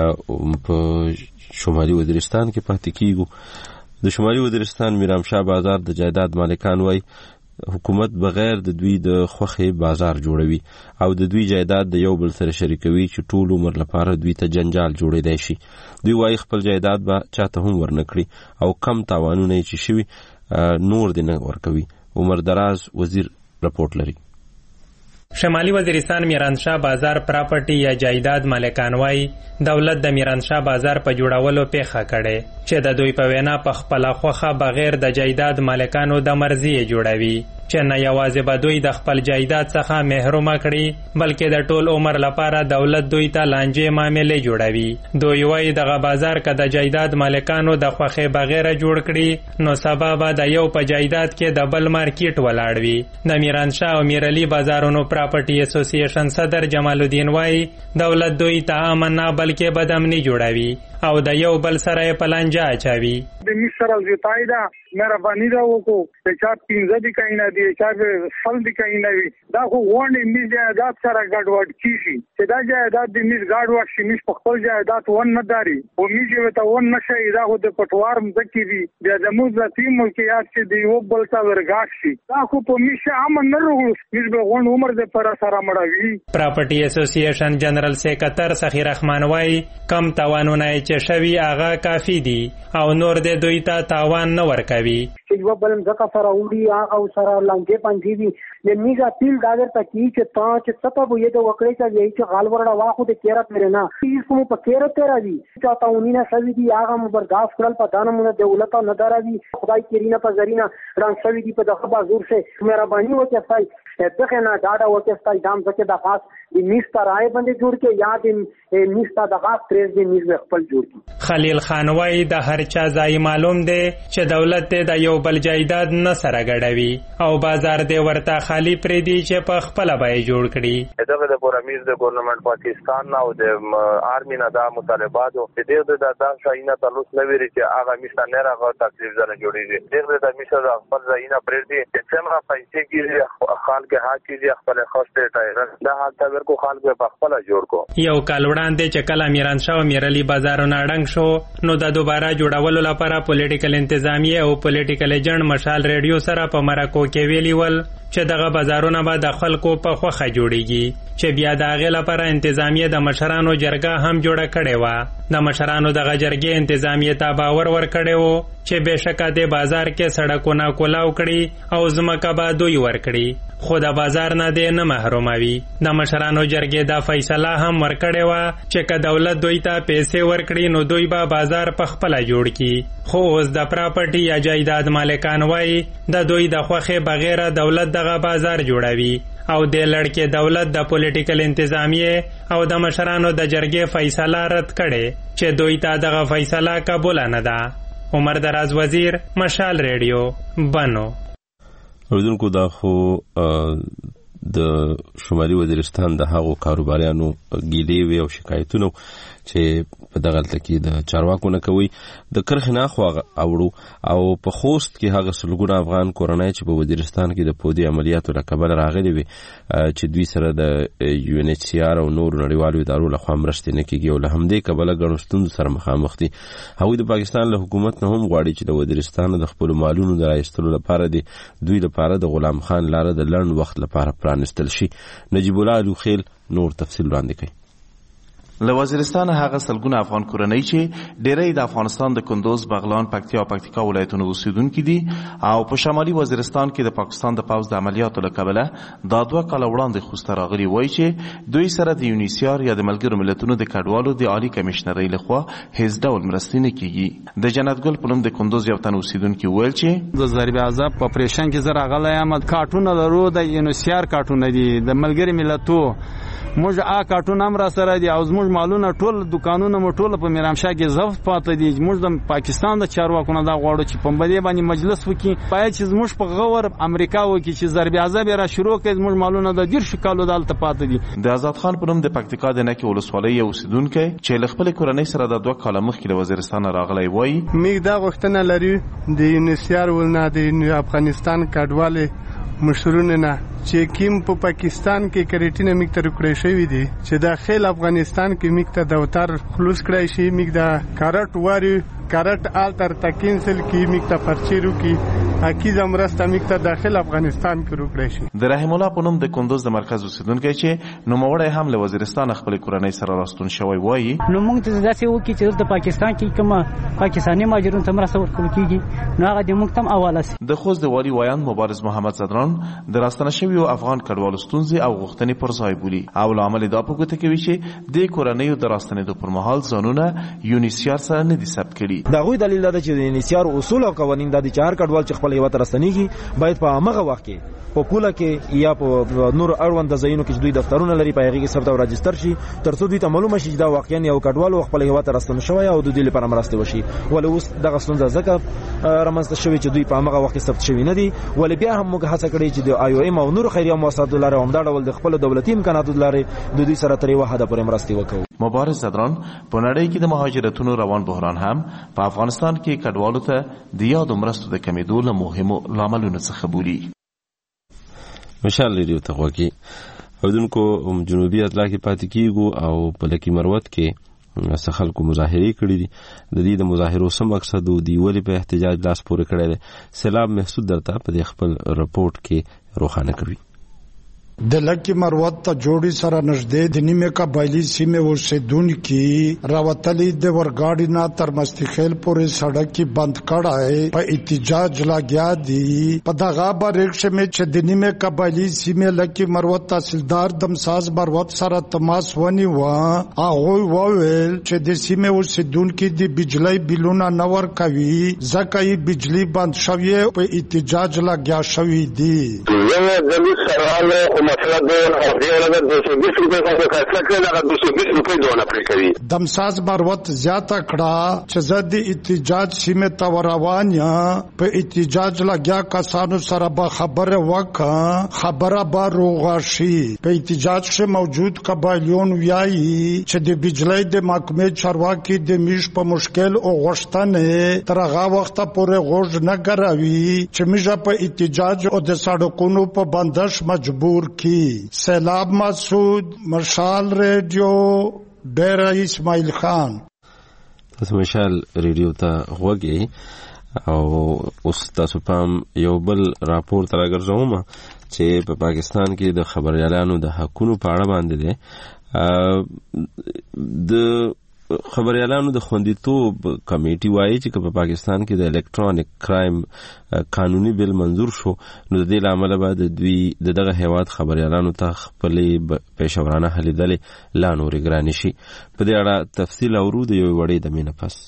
په شمالي وزیرستان کې پاتې کیږو. د شمالي وزیرستان میرامشاه بازار د جایداد مالکان وای حکومت بغیر د دوی د خوخه بازار جوړوي او د دوی جایداد د یو بل سره شریکوي چې ټول عمر لپاره دوی ته جنجال جوړېدای شي. دوی وای خپل جایداد به چاته هم ورنکړي او کم تاوانونه چې شوي نور دې نه ورکوي. عمر دراز وزیر رپورټ لري. شمالي وزیرستان میرانشاه بازار پراپرټي یا جایداد مالکان وای دولت د میرانشاه بازار په جوړولو پیخه کړي چې د دوی په وینا په خپل خوخه بغیر د جایداد مالکانو د مرزي جوړوي چې نه یوازې به دوی د خپل جایداد څخه محروم کړي بلکې د ټول عمر لپاره دولت دوی ته لانجې معاملې جوړوي. دوی وای دغه بازار که د جایداد مالکانو د خوخه بغیر جوړ کړي نو سبب د یو په جایداد کې د بل مارکیټ ولاړ وي. د میرانشاه او میرعلی بازارونو پراپرټي اسوسییشن صدر جمال الدین وای دولت دوی ته امن نه بلکې بدامني جوړوي او د یو بل سره پلانجا اچوي. د مصر او زیتایدا مهرباني دا وکړو چې چا پینځه دي کینه دي چا فل دي کینه وي دا خو وړاندې میز جایداد سره ګډوډ کیږي چې دا جایداد د میز ګډوډ شي میز په خپل جایداد ون نه داري او میز ته ون نشي دا خو د پټوار مځکې دي د زموږ لتی ملکیات چې دی یو بل ته ورګاښ شي دا خو په میز امن نه وروړو میز به غون عمر د پر سره مړوي. پراپرټي اسوسییشن جنرال سیکریټر سخی رحمان وای کم توانونه چې شوی هغه کافی دي او نور د دوی ته تاوان نه ورکوي. چې یو بل ځکه سره وړي او سره لانجې پنځي دي د میګا پیل داګر تکي چې تا چې سبب یې د وکړې چې یې چې غال ورډا واخو د کیرا پرې نه هیڅ کوم په کیرا تیرا دي چې تاونینا شوی دي هغه مبرداشت کړل په دانمونه دولت نه دراوي خدای کرینا په زرینا رنګ شوی دي په دغه بازور سه مهرباني وکړئ دغه نه ډاډا وکړئ دام ځکه د خاص د میستا راي باندې جوړ کې یا د میستا د خاص پریز د میز خپل جوړ کې. خلیل خان وای د هر چا ځای معلوم دی چې دولت د یو بل جایداد نه سره ګډوي او بازار دی ورته خالی پرې دی چې په خپل بای جوړ کړي. دغه د پرمیز د ګورنمنت پاکستان او د آرمي نه د مطالباتو د دې د داسې شاینه تعلق نه ویری چې هغه میستا نه راغو تکلیف زره جوړیږي. دغه د میستا د خپل ځاینا پرې دی چې څنګه پیسې کیږي خال کې حق کیږي خپل خوسته ټایر دا حالت ورکو خال به په خپل جوړ کو. یو کال وړاندې چې کله میرانشاه او میرعلی بازارونه ړنګ شو نو د دوباره جوړولو لپاره پولیټیکل انتظامیه او پولیټیکل ایجنټ مشال ریډیو سره په مرکو کې ویلی ول چې دغه بازارونه به د خلکو په خوخه جوړیږي چې بیا د هغې لپاره انتظامیه د مشرانو جرګه هم جوړه کړې وه. د مشرانو دغه جرګې انتظامیه ته باور ورکړی و چې بېشکه د بازار کې سړکونه کولاو کړي او ځمکه به دوی ورکړي خو د بازار نه دی نه محروموي. د مشرانو جرګې دا فیصله هم ورکړې وه چې که دولت دوی ته پیسې ورکړي نو دوی به بازار په خپله جوړ کړي. خو اوس د پراپرټي یا جایداد مالکان وایي د دوی د خوښې بغیره دولت دغه بازار جوړوي او د لړکې دولت د پولیټیکل انتظامیه او د مشرانو د جرګې فیصله رد کړي چې دوی ته دغه فیصله قبوله نه ده. عمر دراز وزیر، مشال ریډیو، بنو. اوریدونکو دا خو د شمالي وزیرستان د هغو کاروباریانو ګیلې وي او شکایتونه چې په دغه حالت کې د چارواکو نه کوي د کرښې نه خو اوړو او په خوست کې هغه سلګونه افغان کورنۍ چې په وزیرستان کې د پودي عملیاتو له کبله راغلي وي چې دوی سره د یو ان ایچ سی آر او نورو نړیوالو ادارو لخوا مرستې نه کېږي او له همدې کبله ګڼو ستونزو سره مخامخ دي. هغوی د پاکستان له حکومت نه هم غواړي چې د وزیرستان د خپلو مالونو د رایستلو لپاره د دوی لپاره د غلام خان لاره د لنډ وخت لپاره پرانستل شي. نجیب الله الوخیل نور تفصیل وړاندې کوي. له وزیرستان هغه سلګونه افغان کورنۍ چې ډېری د افغانستان د کندوز، بغلان، پکتیا او پکتیکا ولایتونو اوسیدونکي دي او په شمالي وزیرستان کې د پاکستان د پوځ د عملیاتو له کبله دا دوه کاله وړاندې خوسته راغلي وایي چې دوی سره د یونیسیار یا د ملګرو ملتونو د کډوالو د عالی کمیشنرۍ لخوا هیڅ ډول مرستې نه کیږي. د جنت ګل په نوم د کندوز یو تن اوسیدونکي ویل چې د ضرب عذاب په اپریشن کې زه راغلی یم، کارټونه لرو د یونیسیار کارټونه دي د ملګري ملتو موږ آ کارټون هم را سره دي او زموږ مالونه ټول دکانونه مو ټول په میرامشاه کې ضبط پاتې دي. موږ د پاکستان د چارواکو نه دا غواړو چې په بده باندې مجلس وکړي، باید چې زموږ په غور امریکا وکړي چې ضرب عذاب را شروع کړي. زموږ مالونه د ډیر شکالو دالته پاتې دي. د آزاد خان په نوم د پکتیکا د نکې ولسوالۍ یو اوسیدونکی چې له خپل کورنۍ سره د دوه کاله مخکې له وزیرستان راغلی وایي موږ دا غوښتنه لرو د یونیسیار ولنه د افغانستان کډوالې مشرونه نه چې کیم په پاکستان کې کریټینه میکتر کړی شوی دی چې داخل افغانستان کې میکته دوتر خلوص کړی شي، میک دا کارت واری کارت آلتر تا کینسل کې میکته پرچیرو کې اکی زمرسته میکته داخل افغانستان کې روکړی شي. د رحیم الله په نوم د کندوز د مرکز اوسیدونکی چې نوموړی هم له وزیرستان خپل کورنۍ سره راستون شوی وایي نو موږ ته داسې وکړي چې د پاکستان کې کوم پاکستاني مهاجرون ته مرسته ورکول کیږي نو هغه د موږ تم حواله سي. د خوست د والي ویان مبارز محمد زدران د راستنه شویو افغان کډوالو ستونزې او غوښتنې پر ځای بولي او لامل دا په ګوته کوي چې د کورنۍ د راستنېدو پر مهال ځانونه یونیسیار سره نه دي ثبت کړي. دا غوي دلیل دا چې د یونیسیار اصول او قوانین د چار کډوال چې خپل هیواد راستنیږي باید په هغه وخت کې په کوله کې یا په نور اړوند ځایونو کې دوی دفترونه لري په هغه کې ثبت او راجستر شي ترڅو دوی ته معلومه شي چې دا واقعا یو کډوال خپل هیواد راستنه شوی او د دې لپاره مرسته وشي. ولې اوس دغه ستونزه ځکه رامنځته شوی چې دوی په هغه وخت کې ثبت شوی نه دي. ولې بیا هم موږ هڅه کړې چې د آی او ایم او نور خیریه مؤسساتو لاره هم دا ډول د خپل دولتي امکاناتو لاره د دوی سره ترې وحده پورې مرسته وکړو. مبارز زدران په نړۍ کې د مهاجرتونو روان بحران هم په افغانستان کې کډوالو ته د یادو مرستو د کمیدو له مهمو لاملونو څخه بولي. مشال ریډیو ته غوږی اودونکو جنوبي اطلاع کې پاتې کیږو او په لکی مروت کې څه خلکو مظاهره کړې دي. د دې د مظاهرو سم مقصد او دی ولې په احتجاج لاس پورې کړی دی سلام محسود درته په خپل رپورت کې روښانه کوي. د لکی مروت ته جوړی سره نږدې د نیمه قبایلی سیمه اوسیدونکي راوتلی د ورګاډي نه تر مستخیل پورې سړک کې بند کړای په احتجاج لګیا دي. په دغه بریښه مې چې د نیمه قبایلی سیمه لکی مروت تحصیلدار دمساز مروت سره تماس ونی و هغه وویل چې د سیمه اوسیدونکي د بجلی بلونه نور کوي ځکه یې بجلی بند شوی په احتجاج لګیا شوی دي. مطلب او دیوله د دوه سوه بیس روپۍ څخه خرڅ کړل هغه دوه سوه بیس روپۍ دونه پرې کوي. دمساز مروت زیاته کړه چې زه د احتجاج سیمه ته روان یم په احتجاج لګیا کسانو سره به خبره وکړه خبره به روغه شي. په احتجاج کې موجود قبایلیون وایي چې د بجلی د محکمې چارواکي د میش په مشکل او غوښتنې تر هغه وخته پورې غوږ نه ګروي چې موږ په احتجاج او د سړکونو په بندش مجبور کی. سیلاب مسعود مشال ریډیو ډیر اسماعیل خان. تاسو مشال ریډیو ته غوږی او اوس تاسو پام یو بل راپور تر راګرځوم چې په پاکستان کې د خبريالانو د حقونو په اړه باندې ده. د خبريالانو د خوندیتوب کمیټي وایي چې په پاکستان کې د الکترونیک کرایم قانوني بل منظور شو نو د دې لامل بعد دوی دغه هیواد خبريالانو ته خپلې پېښورانه هلیدلې لا نورې ګرانې شي. په دې اړه تفصیل اورو د یو وړې د مینه پس.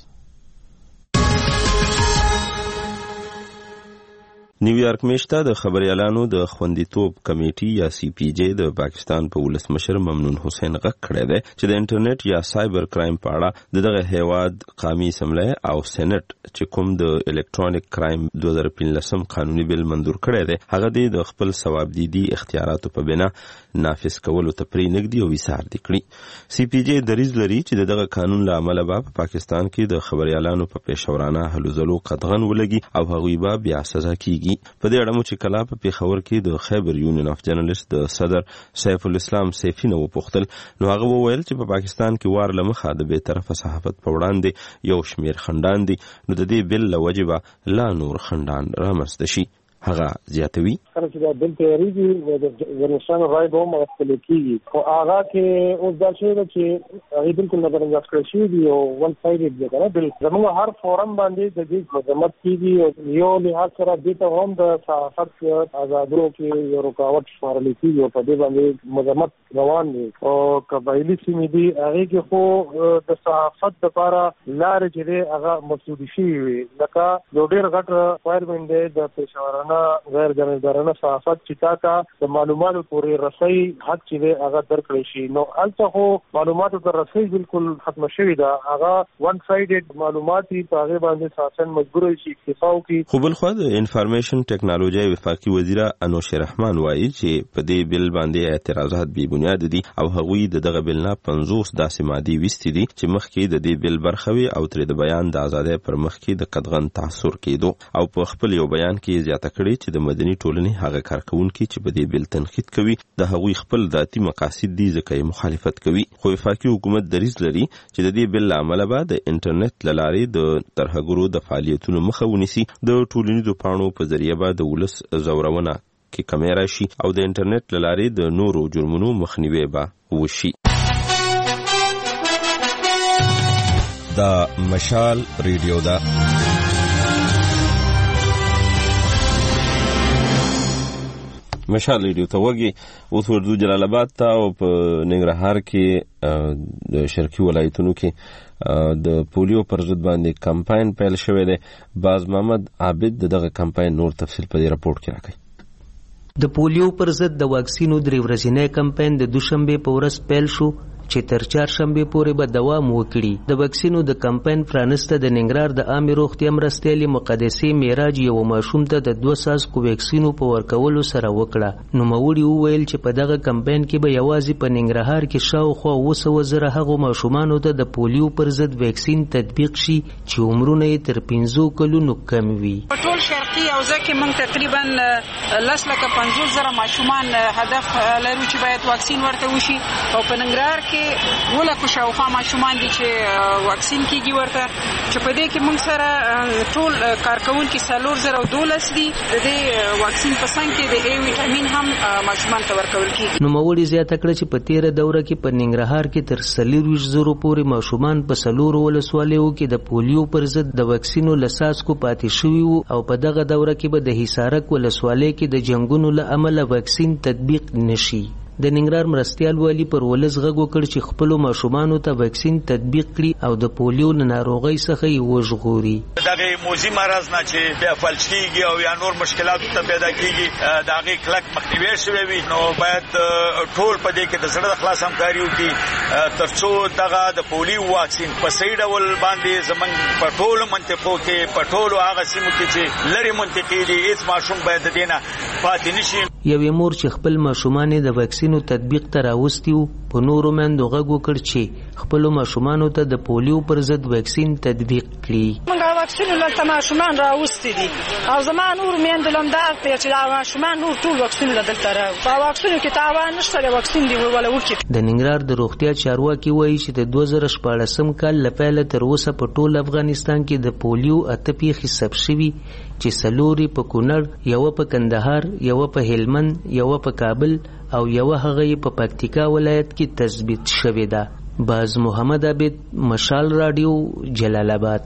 نیویارک میشته د خبريالانو د خوندیتوب کمیټي یا سی پی جی د پاکستان په ولسمشر ممنون حسین غږ کړی دی چې د انټرنیټ یا سایبر کرایم په اړه دغه هیواد قومي اسمبلی او سېنات چې کوم د الکترونیک کرایم دوه هزار پنځلس قانوني بل منظور کړی دی هغه د خپل ثوابدیدي اختیاراتو په بنا نافذ کولو ته پرې نږدې او ویسار دي کړي. سی پی جی دریځ لري چې دغه قانون له امله به په پاکستان کې د خبريالانو په پېښورانه هلو ځلو قدغن ولګي او هغوی به بیا سزا کیږي. په دې اړه مو چې کله په پیښور کې د خیبر یونین اف جرنالست د صدر سیف الاسلام سیفی نه وپوښتل نو هغه وویل چې په پاکستان کې وار له مخه د بې طرفه صحافت په وړاندې یو شمیر خنډان دي نو د دې بل له وجې لا نور خنډان رامنځته شي. هغه زیاتوي کله چې دا بل تیاریږي د ورنشان رای به هم خپل کیږي او هغه کې اوس دا شی چې هغه بالکل نظر انداز کړی شي دی او ون سایډ دی کنه بل زموږ هر فورم باندې د دې مذمت کیږي او یو لحاظ سره د ته هم د صحافت آزادو کې یو رکاوټ شمارل کیږي او په دې باندې مذمت روان دي او قبایلی سیمې دي هغه کې خو د صحافت لپاره لارې چې هغه مسعودي شي لکه یو ډېر غټ فایرمن دی د پېښورانه غیر جانبدارانه صحافت چې تاکا د معلوماتو پورې رسۍ حق چې هغه درکړی شي نو البته خو معلوماتو ته رسۍ بالکل ختم شوی دا هغه ون سایډډ معلوماتي په هغه باندې ساسن مجبور شي اکتفا وکړي. خو بل خو د انفارمیشن ټیکنالوژي وفاقي وزیر انوش رحمان وایي چې په دې بل باندې اعتراضات بې بنیاد دي او هغوی دغه بل نه پنځوس داسې مادي وستې دي چې مخکې د دې بل برخه وي او تر د بیان د ازادۍ پر مخ کې د قدغن تاثر کېدو او په خپل یو بیان کې زیاته کړي چې د مدني ټولنې هغه کارکونکي چې په دې بل تنقید کوي د هغوی خپل ذاتي مقاصد دي ځکه یې مخالفت کوي. خو وفاقي حکومت دریځ لري چې د دې بل له امله به د انټرنیټ له لارې د ترهګرو د فعالیتونو مخه ونیسي د ټولنیزو پاڼو په ذریعه به د ولس زورونه کې کمی راشي او د انټرنیټ له لارې د نورو جرمونو مخنیوی به وشي. دا مشال ریډیو دا مشال ریډیو ته وګي اوس ورځو جلال آباد ته او په ننګرهار کې د شرقي ولایتونو کې د پولیو پر ضد باندې کمپاین پیل شوی دی. باز محمد عابد دغه کمپاین نور تفصیل په دې راپورټ کې راکړي. د پولیو پر ضد د واکسینو درې ورځنی کمپاین د دوشنبه په ورځ پیل شو چې تر چهارشنبه پورې به دوام وکړي. د واکسینو د کمپاین پرانسته د ننګرهار د عامه روغتیا مرستیالي مقدسې معراج یو ماشوم ته د دوه ساسکو واکسینو په ورکولو سره وکړه. نو موري وویل چې په دغه کمپاین کې به یوازې په ننګرهار کې شاوخوا اوه سوه زره هغو ماشومانو ته د پولیو پر ضد واکسین تطبیق شي چې عمرونه یې تر پنځو کلونو کم وي. په ټول شرقي حوزه کې موږ تقریبا لس لکه پنځوس زره ماشومان هدف لرو چې باید واکسین ورته وشي او په ننګرهار کې ولکه شاوخوا ماشومان دي چې واکسین کیږي ورته چې په دې کې موږ سره ټول کارکونکي څلور زره دولس دي. د دې واکسین په څنګ کې د ای وټامین هم ماشومان ته ورکول کیږي. نو موري زیاته کړه چې په تیره دوره کې په ننګرهار کې تر څلوېښت زرو پورې ماشومان په څلورو ولسوالیو کې د پولیو پر ضد د واکسینو له څاڅکو پاتې شوي وو او په دغه دوره کې به د حصارک ولسوالۍ کې د جنګونو له امله واکسین تطبیق نشي. د ننګرهار مرستیال والی پر ولس غږ وکړ چې خپلو ماشومانو ته واکسین تطبیق کړي او د پولیو له ناروغۍ څخه یې وژغوري. دغه موذي مرض نه چې بیا فلج کېږي او یا نور مشکلات ته پیدا کېږي د هغې کلک مخنیوی شوی وي نو باید ټول په دې کې د زړه د خلاص همکاري وکړي تر څو دغه د پولیو واکسین په صحیح ډول باندې زموږ په ټولو منطقو کې په ټولو هغه سیمو کې چې لرې منطقې دي هېڅ ماشوم باید د دې نه پاتې نه شي. یوې مور چې خپل ماشومان د واکسینو تطبیق ته راوستي وو په نورو میندو غږ وکړ چې خپلو ماشومانو ته د پولیو پر ضد واکسین تطبیق کړي. موږ واکسین دلته ماشومان راوستي دي او زما نور میندو هم دا اړتیا چې دا ماشومان نور ټول واکسین دلته راو په واکسینو کې تاوان نشته د واکسین دی ولا وکړي. د ننګرهار د روغتیا چارواکي وایي چې د دوه زره شپاړسم کال له پیله تر اوسه په ټول افغانستان کې د پولیو اته پیښې ثبت شوي چې څلورې په کونړ، یوه په کندهار، یوه په هلمند، یوه په کابل او یوه هغه په پکتیکا ولایت کې تثبیت شوې ده. باز محمد عابد، مشال رادیو، جلال آباد.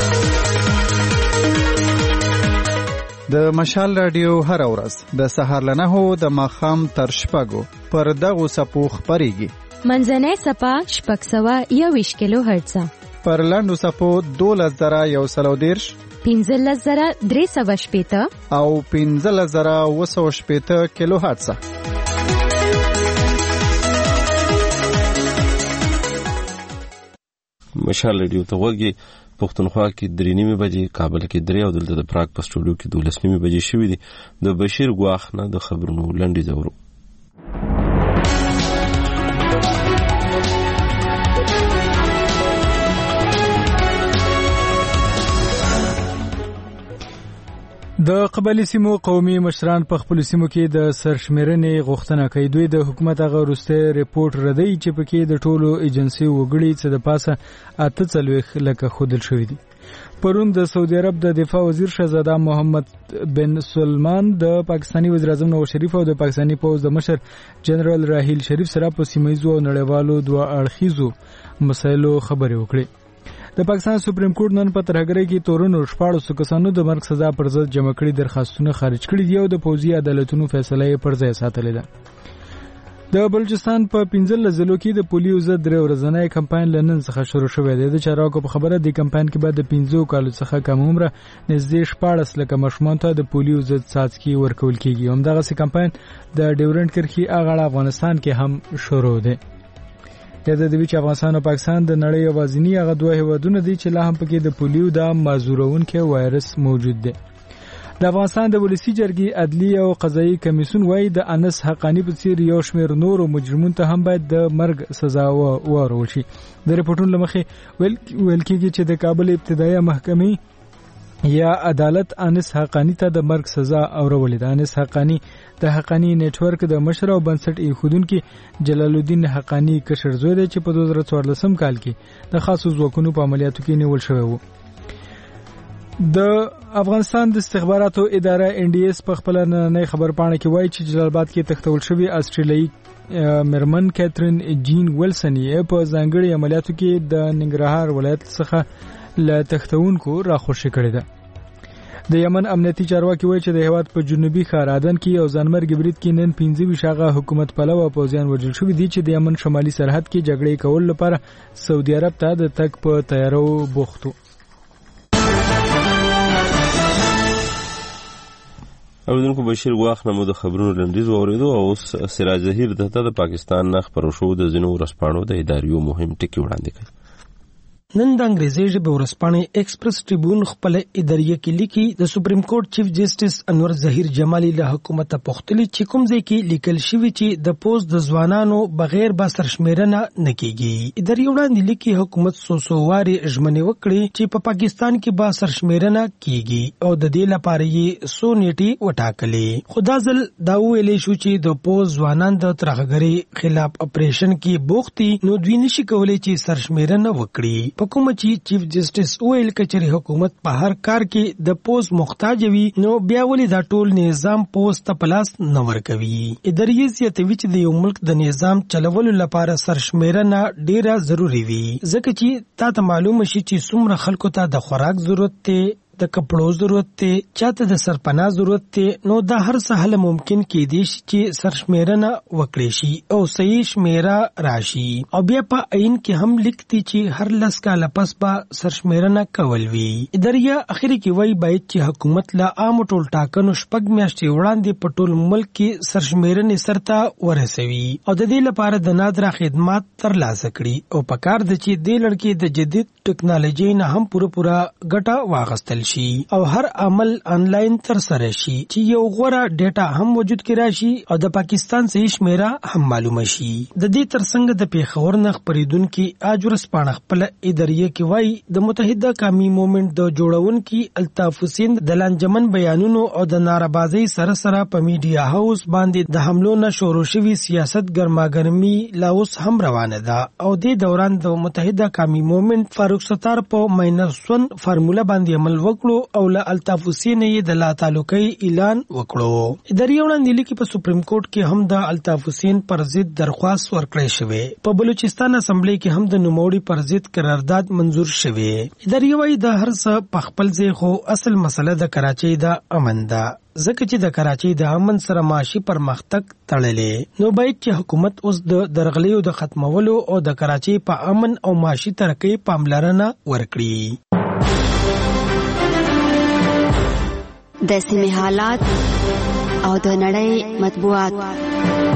د مشال رادیو هر ورځ د سهار له نهو د ماښام تر شپږو پر دغو څپو خپرېږي. منځنۍ څپه شپږ سوه یوویشت کیلو هرټزه، پر لنډو څپو دولس زره یو سلو دېرش، پنځلس زره درې سوه شپېته او پنځلس زره اوه سوه شپېته کیلو هرټزه. مشال رادیو ته وګورئ. پښتونخوا کې درې نیمې بجې، کابل کې درې او دلته د پراګ په سټوډیو کې دولس نیمې بجې شوې دي. د بشیر ګواخ نه د خبرونو لنډیز اورو. د قبایلي سیمو قومي مشران په خپلو سیمو کې د سرشمېرنې غوښتنه کوي. دوی د حکومت هغه وروستی ریپورټ ردوي چې پکې د ټولو ایجنسیو وګړي څه د پاسه اته څلوېښت لکه ښودل شوي دي. پرون د سعودي عرب د دفاع وزیر شهزاده محمد بن سلمان د پاکستاني وزیراعظم نواز شریف او د پاکستاني پوځ د مشر جنرال راحیل شریف سره په سیمه ییزو او نړیوالو دوه اړخیزو مسایلو خبرې وکړې. د پاکستان سپریم کورټ نن په ترهګرۍ کې تورنو شپاړسو کسانو د مرګ سزا پر ضد جمع کړي درخواستونه خارج کړي دي او د پوځي عدالتونو فیصله یې پر ځای ساتلې ده. د بلوچستان په پنځلس ضلعو کې د پولیو ضد درې ورځنی کمپاین له نن څخه شروع شوی دی. د چارواکو په خبره د کمپاین کې به د پنځو کالو څخه کم عمره نږدې شپاړس لکه ماشومانو ته د پولیو ضد څاڅکي ورکول کېږي. همدغسې کمپاین د ډیورنډ کرښې اغاړه افغانستان کې هم شروع دی. یاد دی چې افغانستان او پاکستان د نړۍ یوازینی هغه دوه هیوادونه دي چې لا هم پکې د پولیو د مازورونکي وایرس موجود دی. د افغانستان د ولسی جرګې عدلی او قضایي کمیسیون وايي د انس حقانی په څیر یو شمېر نورو مجرمون ته هم باید د مرګ سزا ورکړل شي. د ریپورتونو لمخې ویل کېږي چې د کابل ابتدایي محکمې یا عدالت انس حقانی ته د مرګ سزا اورولې ده. انس حقانی د حقانی نیټورک د مشر او بنسټ ایښودونکي جلال الدین حقانی کشر زوی دی چې په دوه زره څوارلسم کال کې د خاصو ځواکونو په عملیاتو کې نیول شوی و. د افغانستان د استخباراتو اداره ان ډي اس په خپل نننۍ خبرپاڼه کې وایي چې جلال آباد کې تښتول شوی استرالیایي مرمن کیترین جین ویلسن یې په ځانګړي عملیاتو کې د ننګرهار ولایت څخه له تښتونکو راخوشي کړې ده. د یمن امنیتي چارواکي وایي چې د هیواد په جنوبي ښار عدن کې یو ځانمرګي برید کې نن پنځه ویشت هغه حکومت پلوه پوځیان وژل شوي دي چې د یمن شمالي سرحد کې جګړې کولو لپاره سعودي عرب ته د تګ په تیارو بوخت وو. اوریدونکو بشیر ګواخ نه مو د خبرونو لنډیز واورېدو او اوس سراج ظهیر دته د پاکستان نه خپرو شو د ځینو ورځپاڼو د اداریو مهم ټکي وړاندې کړي. نن د انګریزي ژبې ورځپاڼې ایکسپریس ټریبیون خپل اداریه کې لیکي د سپریم کورټ چیف جسټس انور ظهیر جمالي له حکومت پوښتنه چې کوم ځای کې لیکل شوی چې د پوز د ځوانانو بغیر به سرشمیرنه نه کیږي. اداریه وړاندې لیکي حکومت سو سو واري ژمنې وکړي چې په پاکستان کې به سرشمیرنه کیږي او د دې لپاره یې سو نیټي وټاکلې. خدا ځل دا ویلې شو چې د پوز ځوانان د ترهګرۍ خلاف اپریشن کې بوختي نو دوی نشي کولای چې سرشمیرنه وکړي. په کوم چې چیف جسټس ویل کچري حکومت په هر کار کې د پوز محتاج وي نو بیا ولې دا ټول نظام پوز ته پلاس نه ورکوي. اداري زیاتوي چې د یو ملک د نظام چلولو لپاره سرشمیرنه ډیره ضروری وي ځکه چې تاسو معلومه شي چې څومره خلکو ته د خوراک ضرورت ته د کپړو ضرورت ته چاته د سرپناه ضرورت ته نو دا هر څه هله ممکن کې دي چې سرشمیرنه وکړي شي او صحیح شمیره راشي او بیا په عین کې هم لیکتي چې هر لس کاله پس به سرشمیرنه کول وي. اداریه اخري کې وایي باید چې حکومت لا عام ټول ټاکنو شپږ میاشتې وړاندې په ټول ملک کې سرشمیرنې سرته ورسوي او د دې لپاره د نادره خدمات ترلاسه کړي او په کار د چې د لړکې د جدید ټکنالوژي نه هم پوره پوره ګټه واغستل شي او هر عمل آنلاین تر سره شي چې یو غوړه ډیټا هم وجود کې راشي او د پاکستان صحیح شمیره هم معلومه شي. د دې ترڅنګ د پیښور نه خبرېدونکو اجورس پاڼه خپل اداریه کې وایي د متحده قومي موومېنټ د جوړونکو الطاف حسین د لانجمن بیانونو او د ناربازي سره سره په میډیا هاوس باندې د حملو نه شروع شوی سیاست ګرماګرمي لا اوس هم روانه ده او د دوران د متحده قومي موومېنټ فاروق ستار په ماینس ون فارموله باندې عمل وکړو او له الطاف حسین یې د لا تعلقي اعلان وکړو. اداري وړاندې لیکي په سپریم کورټ کې هم د الطاف حسین پر ضد درخواست ورکړی شوی. په بلوچستان اسمبلی کې هم د نوموړي پر ضد قرارداد منظور شوی. اداري وايي د هر څه په خپل ځای خو اصل مسله د کراچۍ د امن ده، ځکه چې د کراچۍ د امن سره معاشي پرمختګ تړلې. نو باید چې حکومت اوس د درغلیو د ختمولو او د کراچۍ په امن او معاشي ترقۍ پاملرنه ورکړي. د سیمې حالات او د نړۍ مطبوعات.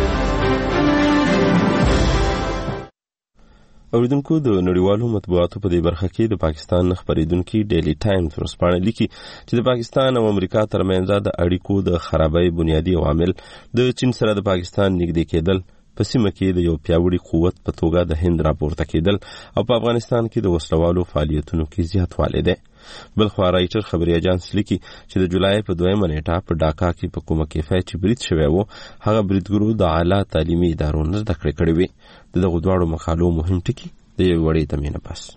اوریدونکو، د نړیوالو مطبوعاتو په دې برخه کې د پاکستان خبریدونکو ډیلی ټایمز ورسپانه لیکي چې د پاکستان او امریکا ترمنځ د اړیکو د خرابۍ بنیادی عوامل د چین سره د پاکستان نږدې کېدل، په سیمه کې د یو پیاوړي قوت په توګه د هند راپورته کېدل او په افغانستان کې د وسلوالو فعالیتونو کې زیاتوالی دی. بلخوا رایټر خبري اجانس لیکي چې د جولای په دویمه نیټه په ډاکا کې په کومه کیفیت چې برید شوی و، هغه بریدګرو د اعلی تعلیمي ادارو نه زده کړې کړې وې. د دغو دواړو مقالو مهم ټکي د یوې وړې تمې نه پس.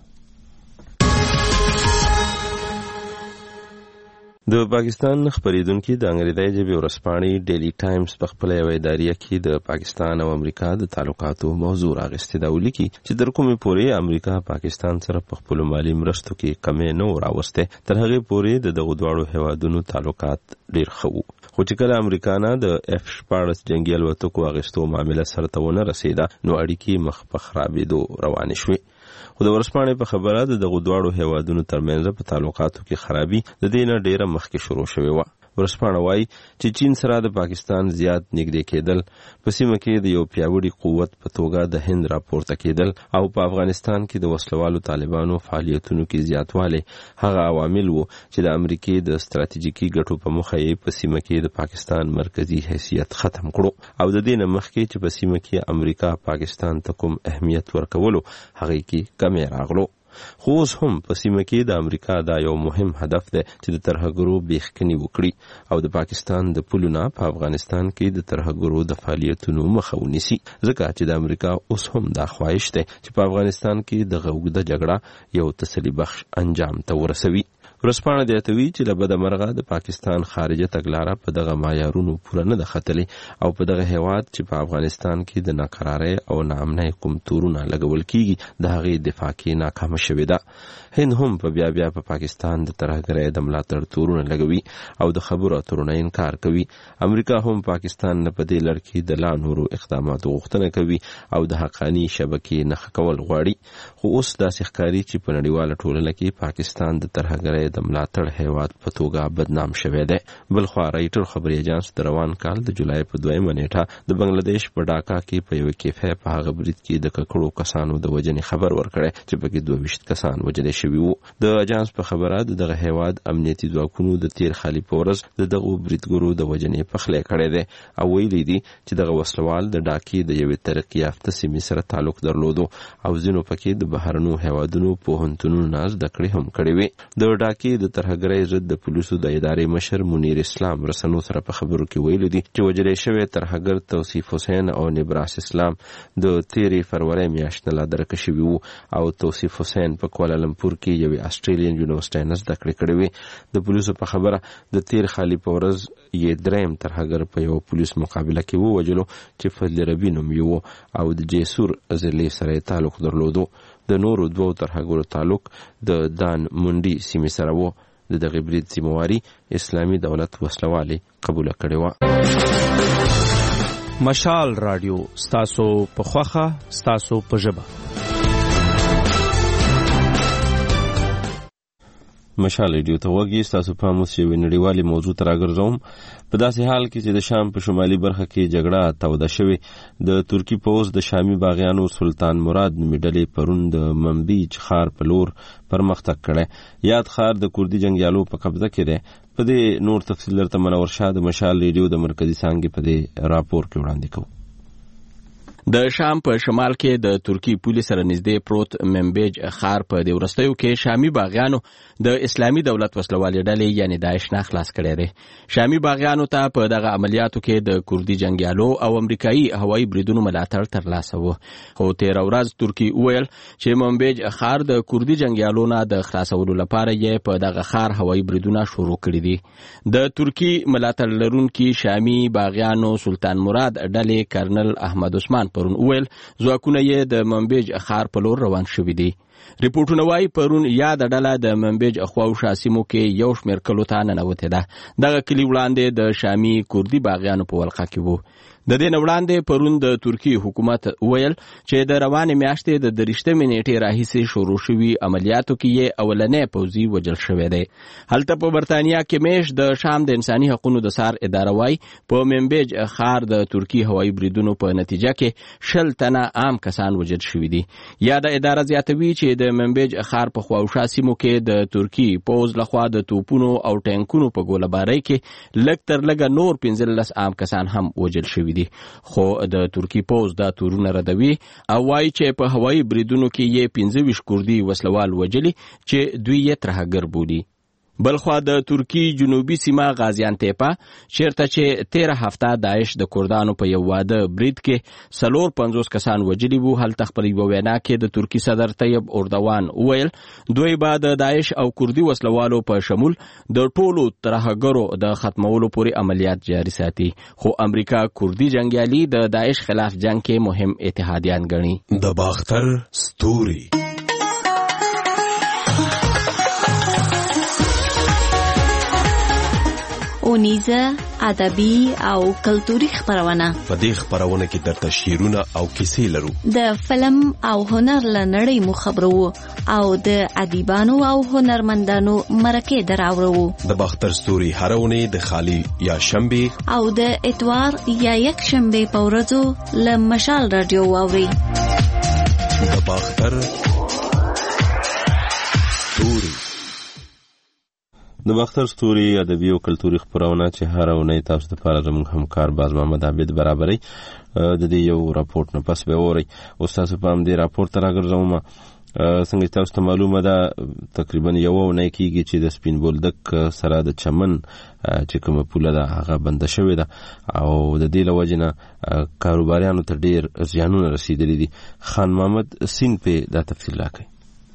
د پاکستان خبریدونکو د انګریزي ژبې ورځپاڼې ډیلی ټایمز په خپل یو اداريه کې د پاکستان او امریکا د تعلقاتو موضوع راغستې دا ولیکي چې تر کومه پورې امریکا پاکستان سره په خپل مالی مرستو کې کمې نه راوسته، تر هغه پورې د دغه دواړو هیوادونو تعلقات ډیر ښه وو. خو چې کله امریکا نه د اف شپاړس جنگي الوتکو اغستو معاملې سره ته ونه رسیده، نو اړیکې مخ په خرابېدو روانې شوې. خو د ورځپاڼې په خبره د دغه دواړو هیوادونو ترمنځ په تعلقاتو کې خرابي د دې نه ډیره مخکې شروع شوې وه. ورځپاڼه وایي چې چین سره د پاکستان زیات نږدې کېدل، په سیمه کې د یو پیاوړي قوت په توګه د هند راپورته کېدل او په افغانستان کې د وسلوالو طالبانو فعالیتونو کې زیاتوالی هغه عوامل وو چې د امریکې د ستراتیژیکي ګټو په موخه یې په سیمه کې د پاکستان مرکزی حیثیت ختم کړو او د دې نه مخکې چې په سیمه کې امریکا پاکستان ته کوم اهمیت ورکولو، هغه کې کمی راغلو. خو اوس هم په سیمه کې د امریکا دا یو مهم هدف دی چې د ترهګرو بیخکني وکړي او د پاکستان د پولونه په افغانستان کې د ترهګرو د فعالیتونو مخه ونیسي، ځکه چې د امریکا اوس هم دا خواهش دی چې په افغانستان کې د اوږده جګړه یو تسلی بخش انجام ته ورسوي. ورځپاڼه زیاتوي چې له بده مرغه د پاکستان خارجه تګلاره په دغه معیارونو پوره نه ده ختلې او په دغه هیواد چې په افغانستان کې د ناقرارۍ او ناامنۍ کوم تورونه لګول کیږي د هغې دفاع کې ناکامه شوې ده. هند هم په بیا بیا په پاکستان د ترهګرۍ د ملاتړ تورونه لګوي او د خبرو اترو نه انکار کوي. امریکا هم پاکستان نه په دې لړ کې د لا نورو اقداماتو غوښتنه کوي او د حقاني شبکې نښه کول غواړي. خو اوس داسې ښکاري چې په نړیواله ټولنه کې پاکستان د ترهګرۍ د ملاتړ هیواد په توګه بدنام شوی دی. بلخوا رایټر خبري اجانس د روان کال د جولای په دویمه نیټه د بنگلاديش په ډاکا کې په یو کیفه په هغه برید کې د ککړو کسانو د وژنې خبر ورکړی چې پکې دوه ویشت کسان وژل شوي وو. د اجانس په خبره د دغه هیواد امنیتي ځواکونو د تیر خالي په ورځ د دغه بریدګرو د وژنې پخلی کړی دی او ویلي دي چې دغه وسلوال د ډاکې د یوې ترقي یافته سیمې سره تعلق درلودو او ځینو پکې د بهرنو هیوادونو پوهنتونونو نه زده کړې هم کړې وې. د ډاکې د ترهګرۍ ضد د پولیسو د ادارې مشر منیر اسلام رسنو سره په خبرو کې ویلي دي چې وژل شوی ترهګر توصیف حسین او نبراس اسلام د تیرې فروری میاشتې نه لا درکه شوي وو او توصیف حسین په کوالالمپور کې یوې اسټریلین یونیورسټۍ نه زده کړې کړې وې. د پولیسو په خبره د تیر خالي په ورځ یې دریم ترهګر په یو پولیس مقابله کې ووژلو چې فضل ربی نوم یې و او د جیسور ضلعې سره تعلق درلودو. د نورو دوو ترهګرو تعلق د دان منډي سیمې سره و. د دغه برید ذمہواری اسلامي دولت وسلوالي قبول کړې و. مشال رادیو ستاسو په خوخه ستاسو په ژبه. مشال رادیو ته وګورئ. ستاسو په موږ یو نړیوالي موضوع تر راګرځوم. په داسې حال کې چې د شام په شمالي برخه کې جګړه توده شوې، د ترکی پوځ د شامي باغیانو سلطان مراد نومې ډلې پرون د منبیج ښار په لور پرمختګ کړی. یاد ښار د کوردي جنګیالو په قبضه کې دی. په دې نور تفصیل درته منور شاه د مشال رادیو د مرکزي څانګې په دې راپور کې وړاندې کوو. د شام په شمال کې د ترکی پولیس سره نږدې پروت منبج ښار په دې وروستیو کې شامي باغیانو د اسلامي دولت وسلوالې ډلې یعنی داعش نه خلاص کړی دی. شامي باغیانو ته په دغه عملیاتو کې د کوردي جنګیالو او امریکایي هوایي بریدونو ملاتړ ترلاسه و. خو تېره ورځ ترکی وویل چې منبج ښار د کوردي جنګیالو نه د خلاصولو لپاره یې په دغه ښار هوایي بریدونه شروع کړي دي. د ترکی ملاتړ لرونکي شامي باغیانو سلطان مراد ډلې کرنل احمد عثمان پرون وویل ځواکونه یې د منبج ښار په لور روان شوي دي. ریپورټونه وایي پرون یاد ډله د منبج خواوشا سیمو کې یو شمېر کلو ته ننوتې ده. دغه کلي وړاندې د شامي کوردي باغیانو په ولقه کې وو. د دې نه وړاندې پرون د ترکی حکومت ویل چې د روانې میاشتې د درېشتمې نیټې راهیسې شروع شوي عملیاتو کې یې اولنی پوځي وژل شوی دی. هلته په برطانیا کې میش د شام د انساني حقونو د څار اداره وایي په منبج ښار د ترکی هوایي بریدونو په نتیجه کې شل تنه عام کسان وژل شوي دي. یاده اداره زیاتوي چې د منبج ښار په خواوشا سیمو کې د ترکی پوځ لخوا د توپونو او ټینکونو په ګولهبارۍ کې لږ تر لږه نور پنځلس عام کسان هم وژل شوي دي. خو د ترکی پوځ دا تورونه ردوي او وایي چې په هوایي بریدونو کې یې پنځه ویشت کوردي وسلوال وژلي چې دوی یې ترهګر بولي. بلخوا د ترکی جنوبي سیمه غازیان تیپا چیرته چې تیره هفته داعش د کردانو په یو واده برید کې څلور پنځوس کسان وژلي وو. هلته خپل یوه وینا کې د ترکي صدر طیب اردوان وویل دوی به د داعش او کردي وسلوالو په شمول د ټولو ترهګرو د ختمولو پورې عملیات جاري ساتي. خو امریکا کردي جنګیالي د داعش خلاف جنگ کې مهم اتحادیان ګڼي. د باختر ستوري اونیزه ادبي او کلتوري خبرونه. په دې خبرونه کې درته شعرونه او کیسې لرو. د فلم او هنر لنړۍ مو خبرو او د ادیبانو او هنرمندانو مرکه دراورو. د باختر ستوري هرونه د خالی یا شنبه او د اتوار یا یک شنبه په ورځو له مشال رادیو واوري. د باختر ستوري د باختر ستوري ادبي او کلتوري خبرونه چې هر اونۍ تاسو ته لپاره زموږ همکار باز محمد عابد برابرۍ د دې یو راپورټ نه پس به ووري. او تاسو په دې راپورټ ته راګرځوم څنګه تاسو ته معلومه ده تقریبا یو اونۍ کېږي چې د سپین بولدک سره د چمن چې کومه پوله ده هغه بنده شوې ده او د دې له وجې نه کاروباریانو ته ډېر زیانونه رسېدلي دي. خان محمد سین په دا تفصیل راکوي.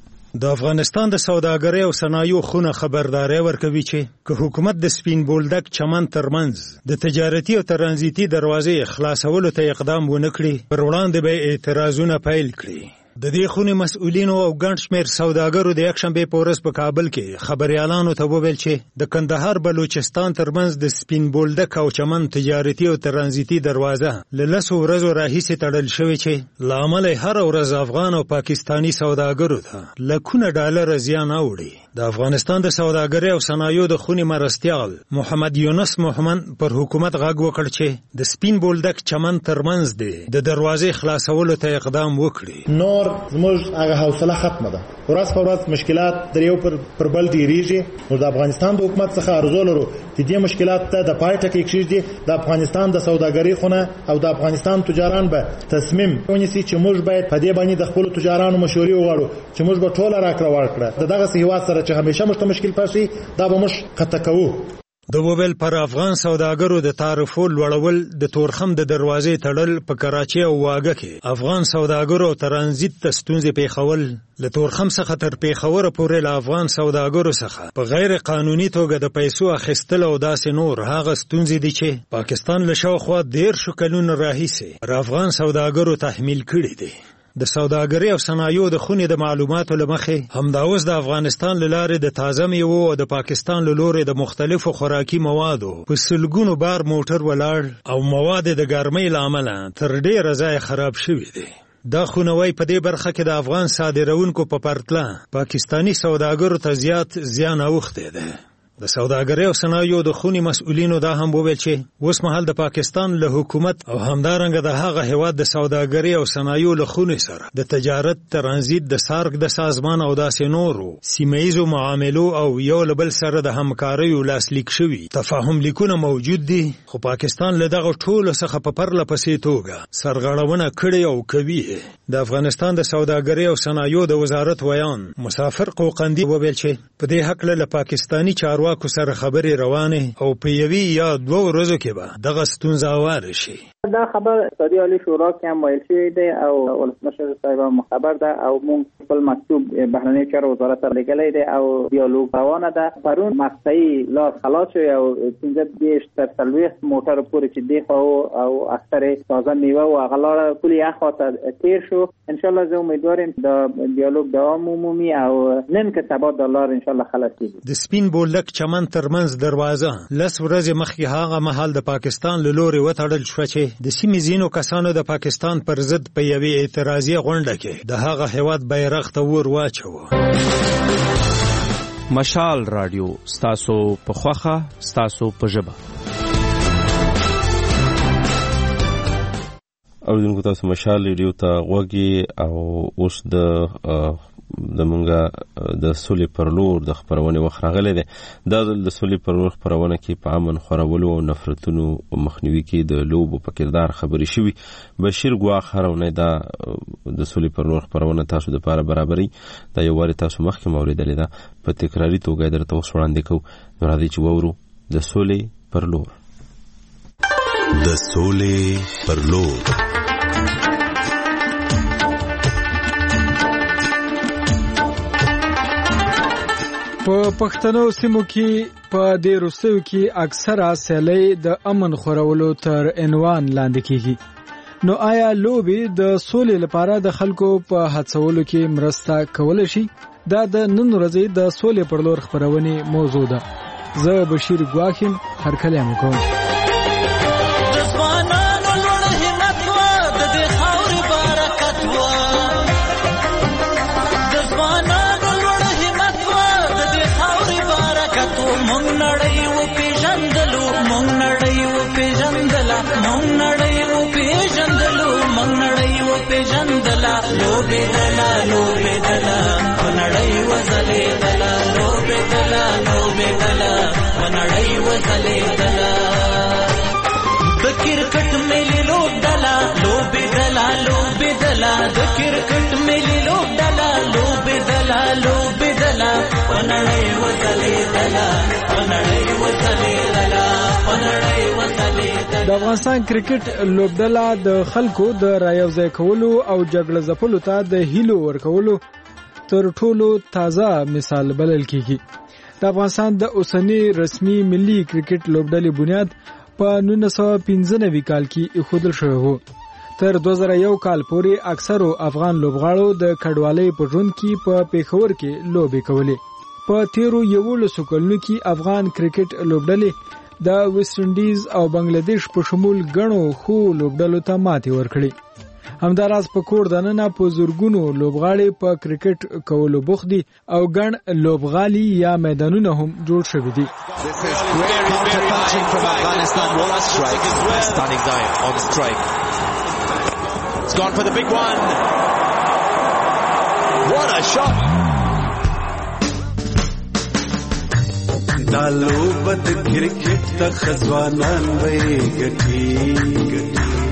د افغانستان د سوداګرۍ او صنایعو خونه خبرداري ورکوي چې که حکومت د سپین بولدک چمن ترمنځ د تجارتي او ترانزیتي دروازې خلاصولو ته اقدام ونه کړي پر وړاندې به اعتراضونه پیل کړي. د دې خونې مسؤلینو او ګڼ شمېر سوداګرو د یکشنبې په ورځ په کابل کې خبریالانو ته وویل چې د کندهار بلوچستان ترمنځ د سپین بولدک او چمن تجارتي او ترانزیتي دروازه له لسو ورځو راهیسې تړل شوې چې له امله هره ورځ افغان او پاکستاني سوداګرو ته لکونه ډالره زیان اوړي. د افغانستان د سوداګرۍ او صنایعو د خونې مرستیال محمد یونس محمد پر حکومت غږ وکړ چې د سپین بولدک چمن ترمنځ دی د دروازې خلاصولو ته اقدام وکړي. نور زموږ هغه حوصله ختمه ده. ورځ په ورځ مشکلات در یو پر پر بل ډیریږي. موږ د افغانستان د حکومت څخه ارزو لرو چې دې مشکلات ته د پای ټکی کېږي. د افغانستان د سوداګرۍ خونه او د افغانستان تجاران به تصمیم ونیسي چې موږ باید په دې باندې د خپل تجارانو مشورې وغواړو چې موږ به ټوله راکړه ورکړه د دغه هیواد سره چې همیشه موږ ته مشکل پاشي دا به موږ قطع کوو. د وویل پر افغان سوداګرو د تعرفو لوړول د تورخم د دروازې تړل په کراچۍ او واګه کې افغان سوداګرو ترانزیت ته ستونزې پیښول له تورخم څخه تر پیښور پورې له افغان سوداګرو څخه په غیر قانوني توګه د پیسو اخیستل او داسې نور هغه ستونزې دي چې پاکستان له شاوخوا دېرشو کلونو راهیسې پر افغان سوداګرو تحمیل کړي دي. د سوداګرۍ او صنایعو د خونې د معلوماتو له مخې همدا اوس د افغانستان له لارې د تازه میوو او د پاکستان له لورې د مختلفو خوراکي موادو په سلګونو بار موټر ولاړ او مواد د ګرمۍ له امله تر ډېره ځایه خراب شوي دي. دا خونوی په دې برخه کې د افغان صادروونکو په پرتله پاکستاني سوداګرو ته زیات زیان اوښتی دی. د سوداګرۍ او صنایعو د خونې مسؤلینو دا هم وویل چې اوس مهال د پاکستان له حکومت او همدارنګه د هغه هیواد د سوداګرۍ او صنایعو له خونې سره د تجارت ترانزیت د سارک د سازمان او داسې نورو سیمه‌ایزو معاملو او یو له بل سره د همکاریو لاسلیک شوي تفاهم لیکونه موجود دي، خو پاکستان له دغه ټولو څخه په پرله پسې توګه سرغړونه کړې او کوي. د افغانستان د سوداګرۍ او صنایعو د وزارت ویان مسافر قوقندي وویل چې په دې حق له پاکستاني چارواکو کو سره خبرې روانه او په یوې یا دوه ورځو کې به دغه ستونزه هواره شي. دا خبر اقتصادي عالی شورا کې هم ویل شوی دی او ولسمشر صاحب هم خبر ده او موږ خپل مکتوب بهرنی چارو وزارت ته لېږلی دی او دیالوګ روانه ده. پرون مقطعي لار خلاص شوی او پنځه دېرش تر څلوېښت موټرو پورې چې دی خوا او اکثر تازه میوه او هغه لاره پولې هخوا ته تېر شو. انشاءالله زه امیدوار یم د دیالوګ دوام ومومي او نن که سبا دا لار انشاءالله خلاصېږي. د سپین بولدک چمن ترمنځ دروازه لس ورځې مخکې هغه مهال د پاکستان له لورې وتړل شوه چې د سیمې ځینو کسانو د پاکستان پر ضد په یوې اعتراضي غونډه کې د هغه هیواد بیرغ ته ور واچوه. مشال رادیو ستاسو په خوخه ستاسو په ژبه. اوریدونکو تاسو مشال ریډیو ته غوږی او اوس د د مونږه د سولې پر لور د خبرونې وخت راغلی دی. دا د سولې پر لور خبرونه کې په امن خورولو او نفرتونو مخنیوي کې د لوبو په کردار خبرې شوي. بشیر ګواخ هره اونۍ دا د سولې پر لور خبرونه تاسو دپاره برابري. دا یو وارې تاسو مخکې مو اورېدلې ده، په تکراري توګه یې درته اوس وړاندې کوو. نو راځئ چې واورو د سولې پر لور. د سولې پر لور. په پښتنو سیمو کې په دې روسیو کې اکثره سیلۍ د امن خورولو تر عنوان لاندې کیږي. نو آیا لوبې د سولې لپاره د خلکو په هڅولو کې مرسته کولی شي؟ دا د نن ورځې د سولې پر لور خبرونې موضوع ده. زه بشیر ګواخیم هرکلی م کوم. لوبې دلا لوبې دلا ونړۍ وځلې دلا لوبې دلا لوبې دلا ونړۍ وځلې دلا د کرکټ ملي لوب دلا لوبې دلا لوبې دلا د کرکټ ملي لوب دلا لوبې دلا لوبې دلا ونړۍ وځلې دلا ونړۍ وځلې دلا ونړۍ وځلې دلا. د افغانستان کرکټ لوبډله د خلکو د رايوځای کولو او جګړه ځپلو ته د هیلو ورکولو تر ټولو تازه مثال بلل کیږي. د افغانستان د اوسنی رسمي ملي کرکټ لوبډلې بنیاد په نولس سوه پنځه نوي کال کې ایښودل شوی و. تر دوه زره یو کال پورې اکثرو افغان لوبغاړو د کډوالۍ په ژوند کې په پیښور کې لوبې کولې. په تیرو یولسو کلونو کې افغان کرکټ لوبډلې د ویسټ انډیز او بنگلاديش په شمول غنو خو لوبډلو ته ماتې ورکړې. همداراز په کور دننه په زورګونو لوبغاړي په کرکټ کولو بوخت دي او ګڼ لوبغالي یا میدانونه هم جوړ شوي دي. دا لوبه د کرکټ د خزوانان وې ګټي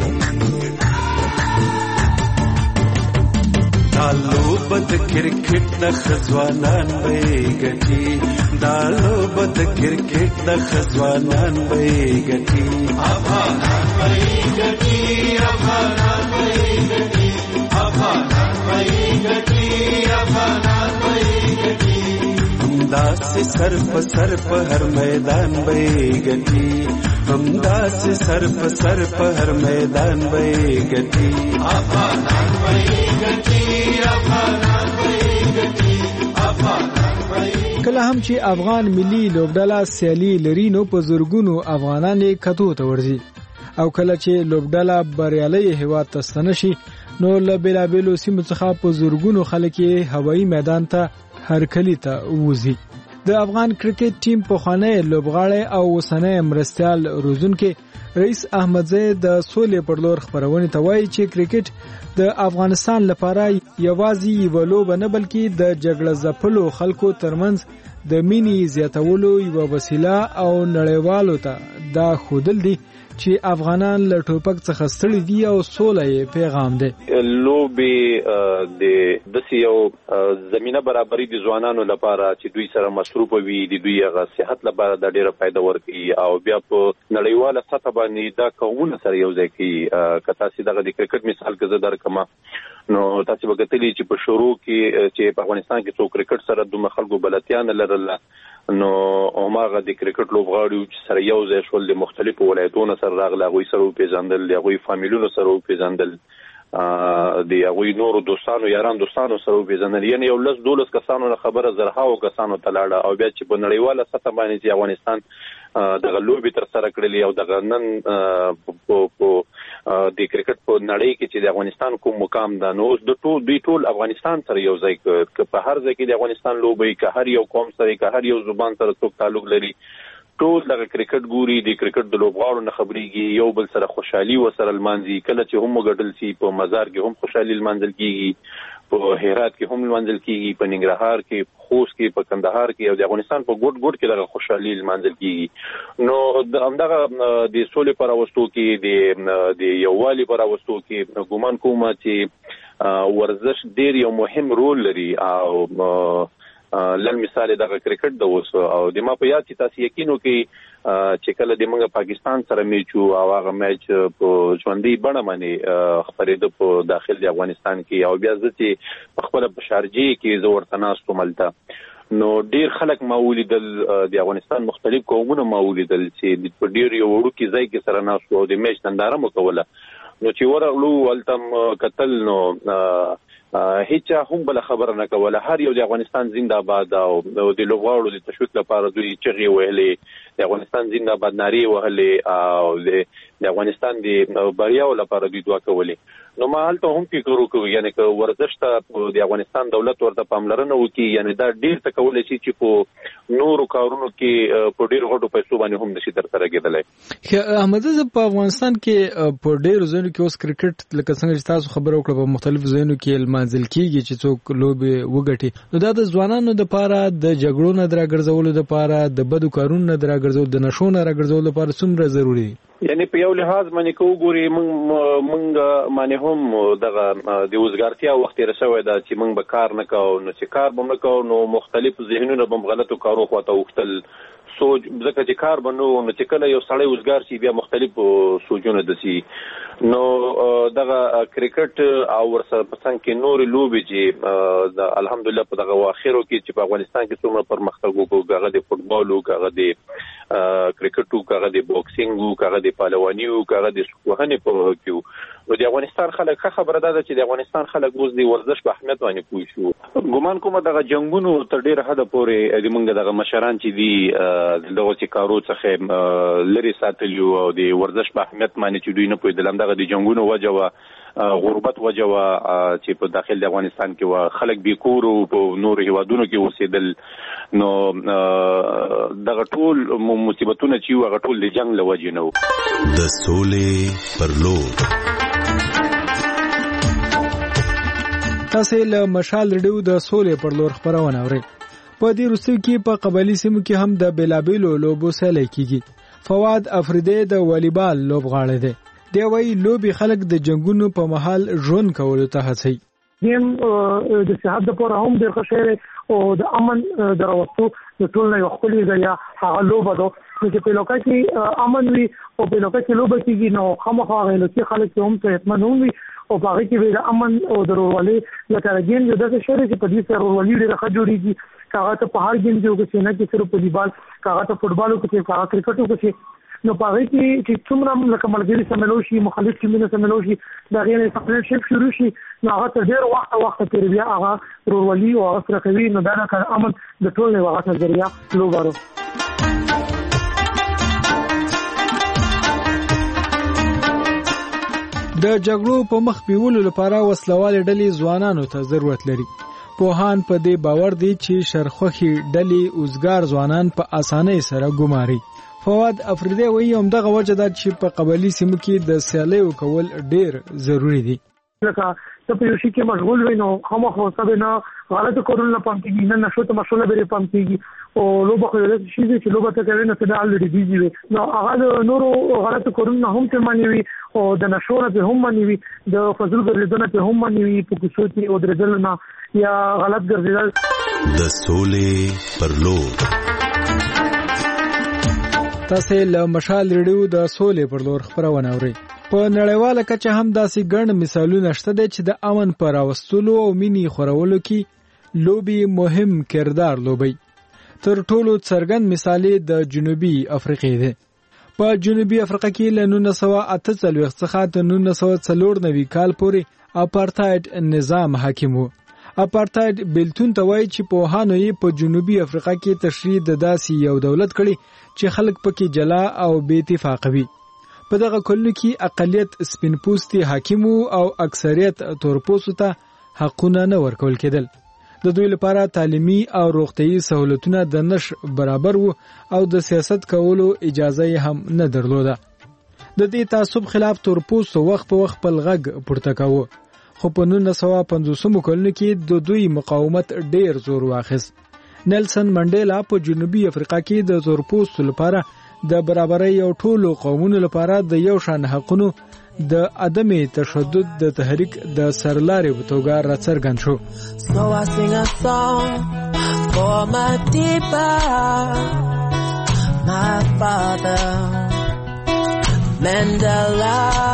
دا لوبه د کرکټ د خزوانان وې ګټي دا لوبه د کرکټ د خزوانان وې ګټي افغانان وې ګټي افغانان وې ګټي افغانان وې ګټي افغانان وې ګټي همداس سر په سر په هر میدان به ګټي همداس سر په سر په هر میدان به ګټي افغانان به ګټي افغانان به ګټي افغانان به. کله هم چې افغان ملي لوبډله سیالي لري نو په زورګونو افغانان کتو ته ورځي او کله چې لوبډله بریالي هیواد ته ستنه شي نو له بېلابېلو سیمو څخه په زورګونو خلک هوایي میدان ته هرکلي ته وځي. د افغان کرکټ ټیم پخوانی لوبغاړی او اوسنی مرستیال روزونکي رئیس احمدزی د سولې پر لور خبرونه ته وایي چې کرکټ د افغانستان لپاره یوازې یو لوبه نه بلکې د جګړه ځپلو خلکو ترمنځ د مینې زیاتولو یو وسیله او نړیوالو ته دا ښودل دي چې افغانان له ټوپک څخه ستړي دي او سوله یې پیغام دی. لوبې د داسې یو زمینه برابري د ځوانانو لپاره چې دوی سره مصروفه وي، د دوی هغه صحت لپاره دا ډېره فایده ورکوي او بیا په نړیواله سطح باندې دا قومونه سره یو ځای کوي. که تاسې دغه د کرکټ مثال که زه درکړم نو تاسې به کتلي چې په شروع کې چې په افغانستان کې څوک کرکټ سره دومره خلکو بلدتیا نه لرله، نو هماغه د کرکټ لوبغاړي چې سره یو ځای شول د مختلفو ولایتونو سره راغله، هغوی سره وپېژندل، د هغوی فامیلونو سره وپېژندل، د هغوی نورو دوستانو یاران دوستانو سره وپېژندل، یعنې یو لس دولس کسانو نه خبره زرهاو کسانو ته لاړه او بیا چې په نړیواله سطح باندې چې افغانستان دغه لوبې تر سره کړلې او دغه نن په د کرکټ په نړۍ کې چې د افغانستان کوم مقام ده، نو اوس د ټول دوی ټول افغانستان سره یو ځای کړ. که په هر ځای کې د افغانستان لوبې، که هر یو قوم سره، که هر یو زبان سره څوک تعلق لري، ټول دغه کرکټ ګوري، د کرکټ د لوبغاړو نه خبرېږي، یو بل سره خوشحالي ورسره لمانځي. کله چې هم وګټل شي په مزار کې هم خوشحالي لمانځل کېږي، په هرات کې هم لمانځل کېږي، په ننګرهار کې، په خوست کې، په کندهار کې او د افغانستان په ګوټ ګوټ کې دغه خوشحالي لمانځل کېږي. نو همدغه د سولې په راوستو کې، د یووالي په راوستو کې ګومان کوم چې ورزش ډېر یو مهم رول لري او لن مثال دغه کرکټ د اوس او د ما په یاد چې تاسو یقین وکړئ چې کله د موږ پاکستان سره میچ او هغه میچ په ژوندۍ بڼه باندې خبرېده په داخل د افغانستان کې او بیا زه چې په خپله په شارجې کې زه ورته ناست وم هلته، نو ډېر خلک ما ولیدل، د افغانستان مختلف قومونه ما ولیدل چې په ډېر یو وړوکي ځای کې سره ناست وو او د میچ ننداره مو کوله. نو چې ورغلو هلته م کتل نو هیچا هم بله خبره نه کوله، هر یو د افغانستان زنده‌باد او د لوبغاړو د تشویق لپاره دوی چغې وهلې، د افغانستان زنده‌باد نارې وهلې او د افغانستان د بریاو لپاره دوی دعا کولې. نو ما هلته هم فکر وکړو، یعنې که ورزش ته د افغانستان دولت ورته پاملرنه وکړي، یعنې دا ډېر څه کولی شي چې په نورو کارونو کې په ډېرو غټو پیسو باندې هم نشي ترسره کېدلی. احمد زه په افغانستان کې په ډېرو ځایونو کې اوس کرکټ لکه څنګه چې تاسو خبره وکړه په مختلفو ځایونو کې لمانځل کېږي چې څوک لوبې وګټي، نو دا د ځوانانو دپاره د جګړو نه د راګرځولو دپاره، د بدو کارونو نه د راګرځولو، د نشو نه راګرځولو لپاره څومره ضروري دي؟ یعنی په یو لحاظ باندې که وګورې موږ موږ باندې هم دغه د وزګارتیا وخت تېره شوی ده چې موږ به کار نه کوو، نو چې کار به نه کوو نو مختلف ذهنونه به هم غلطو کارو خواته اوښتل، سوچ ځکه چې کار به نه و، نو چې کله یو سړی وزګار شي بیا مختلفو سوچونه دسي. نو دغه کرکټ او ورسره په څنګ کې نورې لوبې چې الحمدلله په دغه واخرو کې چې په افغانستان کې څومره پرمختګ وکړو، که هغه د فوټبال و، که هغه د کرکټ و، که هغه د بوکسینګ و، که هغه د پهلواني و، که هغه د سوکوهنې په کې و، نو د افغانستان خلک ښه خبره دا ده چې د افغانستان خلک اوس د ورزش په اهمیت باندې پوه شو. ګمان کومه دغه جنګونو تر ډېره حده پورې زموږ دغه مشران چې دي دغه چې کارو څخه لرې ساتلي او د ورزش په اهمیت باندې چې دوی نه پوهېدل، همدغه د جنګونو وجه وه، غربت وجه وه چې په داخل د افغانستان کې وه، خلک بېکور وو، په نورو هېوادونو کې اوسېدل، نو دغه ټول مصیبتونه چې وو هغه ټول د جنګ له وجې نه وو. د سولې پر لور تاسې له مشال رډیو د سولې پر لور خپرونه اورئ. په دې وروستیو کې په قبایلي سیمو کې هم د بېلابېلو لوبو سیالۍ کېږي. فواد افریدی د والیبال لوبغاړی دی. دی وایي لوبې خلک د جنګونو په مهال ژوند کولو ته هڅوي. گیم د صحت لپاره هم ډېر ښه شی دی او د امن د راوستو د ټول نه یو ښکلې ذریعه هغه لوبه ده. نو چې په علاقه کې امن وي او په علاقه کې لوبه کېږي نو خامخا هغه علاقې خلک هم صحتمند هم وي او په هغې کې به د امن او د ورورولۍ لکه ګیم یو داسې شی دی چې په دې سره ورورولي ډېره ښه جوړېږي. که هغه ته په هر ګیم کې وکړي، نه چې صرف والیبال، که هغه ته فوټبال وکړي، که هغه کرکټ وکړي، نو په هغې کې چې څومره لکه ملګري سمېلو شي، مخالف ټیمونه سمېلو شي، د هغې نه سپرینټشپ شروع شي، نو هغه ته ډېر وخته وخته پورې بیا هغه ورورولي او هغه سره کوي. نو دا د امن د ټول نه هغه نظریه لوبه ده. د جګړو په مخ بیولو لپاره وسلوالې ډلې ځوانانو ته ضرورت لري. پوهان په دې باور دي چې شرخوخي ډلې اوزګار ځوانان په اسانۍ سره ګماري. فواد افریدی وایي همدغه وجه ده چې په قبایلي سیمو کې د سیالیو کول ډیر ضروری دي. لکه ته په یو شي کې مشغول وي نو خامخا سبه نه غلطو کارونه نه پام کېږي، نه نشو ته مشغوله به پام کېږي او لوبه خو دې شي چې لوبه ته کوي نه ته الریډي بیزي وي نو هغه نورو غلطو کارونه هم ته مانی وي او د نشو نه هم مانی وي د فضل ګرځېدنه ته هم مانی وي په کوڅو کې او درېدل نه یا غلط ګرځېدل. د سولې پر لور تاسو له مشال ریډیو د سولې پر لور خبرونه اورئ. په نړیواله کچه هم داسې ګڼ مثالونه شته دي چې د امن پر راوستلو او مینې خورولو کې لوبي مهم کردار لوبي. تر ټولو څرګند مثال د جنوبي افریقا دی. په جنوبي افریقا کې له نولس سوه اته څلوېښت څخه تر نولس سوه څلور نوي کال پورې اپارټاید نظام حاکم و. اپارټاید بیلتون ته وایي چې پوهانو یې په جنوبي افریقا کې تشریح د داسې یو دولت کړي چې خلک پکې جلا او بې اتفاقه وي. په دغه کلونو کې اقلیت سپین پوستي حاکم او اکثریت تورپوستو ته حقونه نه ورکول کېدل. د دوی لپاره تعلیمي او روغتیايي سہولتونه د نش برابر وو او د سیاست کولو اجازه هم نه درلوده. د دې تعصب خلاف تورپوستو وخت په وخت خپل غږ پورته کاوه، خو په نولس سوه پنځوسمو کلونو کې د دوی مقاومت ډیر زور واخیست. نیلسن منډیلا په جنوبي افریقا کې د تورپوستو لپاره د برابرۍ او ټولو قومونو لپاره د یو شان حقونو د عدم تشدد د تحریک د سرلارې په توګه راڅرګند شو. So I sing a song for my deeper, my father Mandela.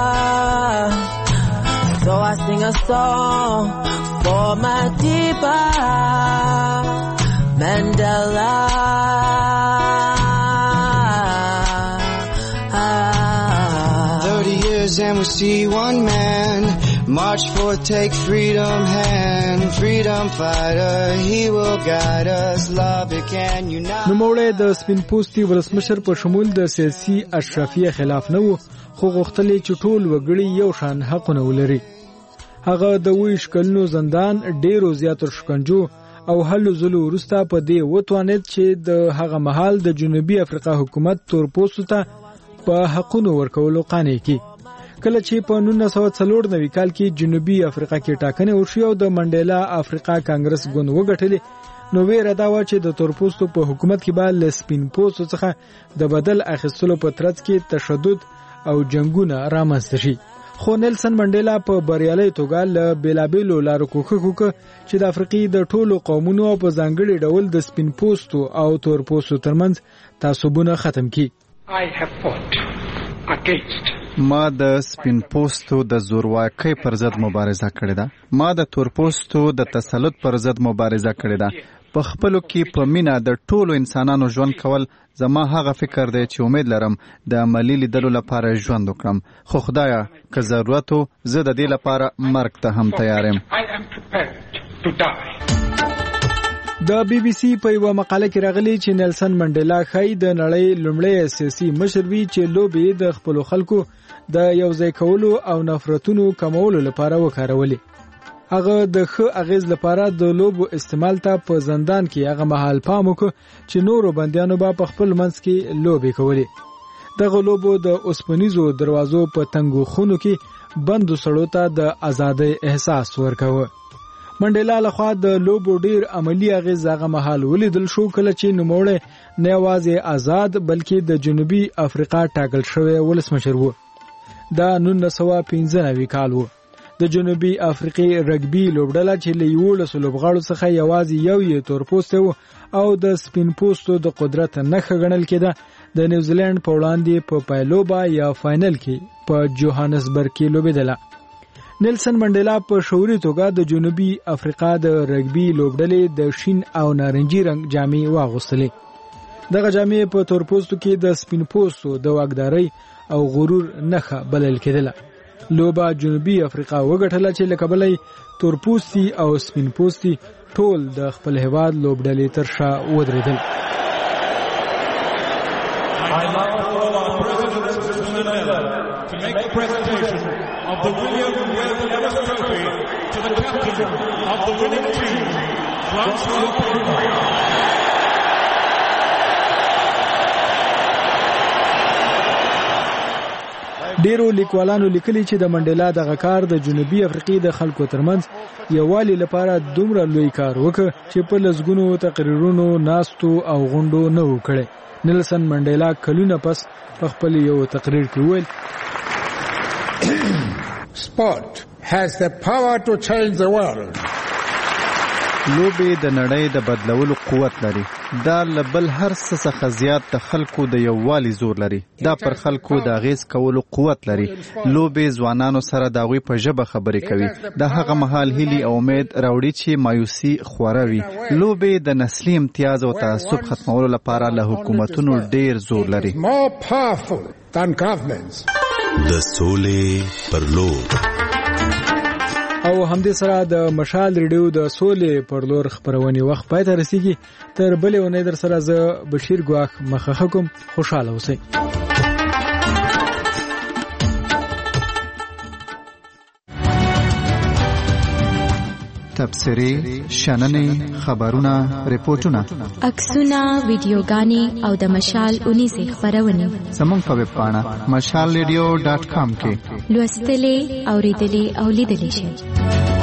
So I sing a song for my deeper, Mandela. And we see one man march forth, take freedom hand, freedom fighter, he will guide us, love it can unite. نوموړی د سپین پوستي ولسمشر په شمول د سیاسي اشرافیه خلاف نه و، خو غوښتل چې ټول وګړي یو شان حقونه ولري. هغه د ویش کلونو زندان، ډیرو زیاتو شکنجو او هلو ځلو وروسته په دې وتوانید چې د هغه مهال د جنوبي افریقا حکومت تورپوستو ته په حقونو ورکولو قانع کړي. کله چې په نولس سوه څلور نوي کال کې جنوبي افریقا کې ټاکنې وشوې او د منډیلا افریقا کانګرس ګوند وګټلې، نو ویره دا وه چې د تورپوستو په حکومت کې به له سپین پوستو څخه د بدل اخیستلو په ترڅ کې تشدد او جنګونه رامنځته شي. خو نیلسن منډیلا په بریالۍ توګه له بېلابېلو لارو کوښښ وکړ چې د افریقې د ټولو قومونو او په ځانګړي ډول د سپین پوستو او تورپوستو ترمنځ تعصبونه ختم کړي. I have fought against ما د سپین پوستو د زورواکۍ پر ضد مبارزه کړې ده. ما د تورپوستو د تسلط پر ضد مبارزه کړې ده. په خپلو کې په مینه د ټولو انسانانو ژوند کول زما هغه فکر دی چې امید لرم د عملي لیدلو لپاره ژوند وکړم. خو خدایا که ضرورت و زه د دې لپاره مرګ ته هم تیار یم. د بی بی سی په یوه مقاله کې راغلی چې نیلسن منډیلا ښایي د نړۍ لومړی سیاسي مشر وي چې لوبې د خپلو خلکو د یوځای کولو او نفرتونو کمولو لپاره وکارولې. هغه د ښه اغیز لپاره د لوبو استعمال ته په زندان کې هغه مهال پام وکړ چې نورو بندیانو به په خپل منځ کې لوبې کولې. دغه لوبو د اوسپنیزو دروازو په تنګو خونو کې بندو سړو ته د ازادۍ احساس ورکاوه. منډیلا لخوا د لوبو ډیر عملی اغیز هغه مهال ولیدل شو کله چې نوموړی نه یوازې آزاد بلکې د جنوبي افریقا ټاکل شوی ولسمشر و. دا نولس سوه پنځه نوي کال و. د جنوبي افریقې رګبي لوبډله چې له یولسو لوبغاړو څخه یوازې یو یې تورپوستی و او د سپین پوستو د قدرت نښه ګڼل کېده، د نیوزیلینډ په وړاندې په پایلوبا یا فاینل کې په جوهانسبرګ کې لوبېدله. نیلسن منډیلا په شعوري توګه د جنوبي افریقا د رګبي لوبډلې د شین او نارنجي رنګ جامې واغوستلې. دغه جامې په تورپوستو کې د سپین پوستو د واکدارۍ او غرور نښه بلل کېدله. لوبه جنوبي افریقا وګټله چې له کبله تورپوستي او سپین پوستي ټول د خپل هیواد لوبډلې تر شا ودرېدل. Of the William Webb Ellis Trophy to the captain of the winning team, ډیرو لیکوالانو لیکلي چې د منډیلا دغه کار د جنوبي افریقې د خلکو ترمنځ یووالي لپاره دومره لوی کار وکړ چې په لسګونو تقریرونو ناستو او غونډو نه و کړی. نیلسن منډیلا کلونه پس په خپل یو تقریر کې وویل Sport has the power to change the world. لوبې د نړۍ د بدلولو قوت لري. دا لبل هر څه څخه زیات د خلکو د یووالي زور لري. دا پر خلکو د اغیز کولو قوت لري. لوبې ځوانانو سره د هغوی په ژبه خبرې کوي. د هغه مهال هیلي او امید راوړي چې مایوسي خوره وي. لوبې د نسلي امتیاز او تعصب ختمولو لپاره له حکومتونو ډیر زور لري. د سولې پر لور. او همدې سره د مشال ریډیو د سولې پر لور خبرونې وخت پای ته رسیږي. تر بلې اونۍ در سره زه بشیر ګواخ مخه کوم. خوشاله اوسئ. تبصرې، شننې، خبرونه، ریپورتونه، عکسونه، ویډیوګانې او د مشال اونیزې خبرونه زموږ په ویب پاڼه مشال ریډیو ډاټ کام کې لوستلې، اوریدلې او لیدلې شئ.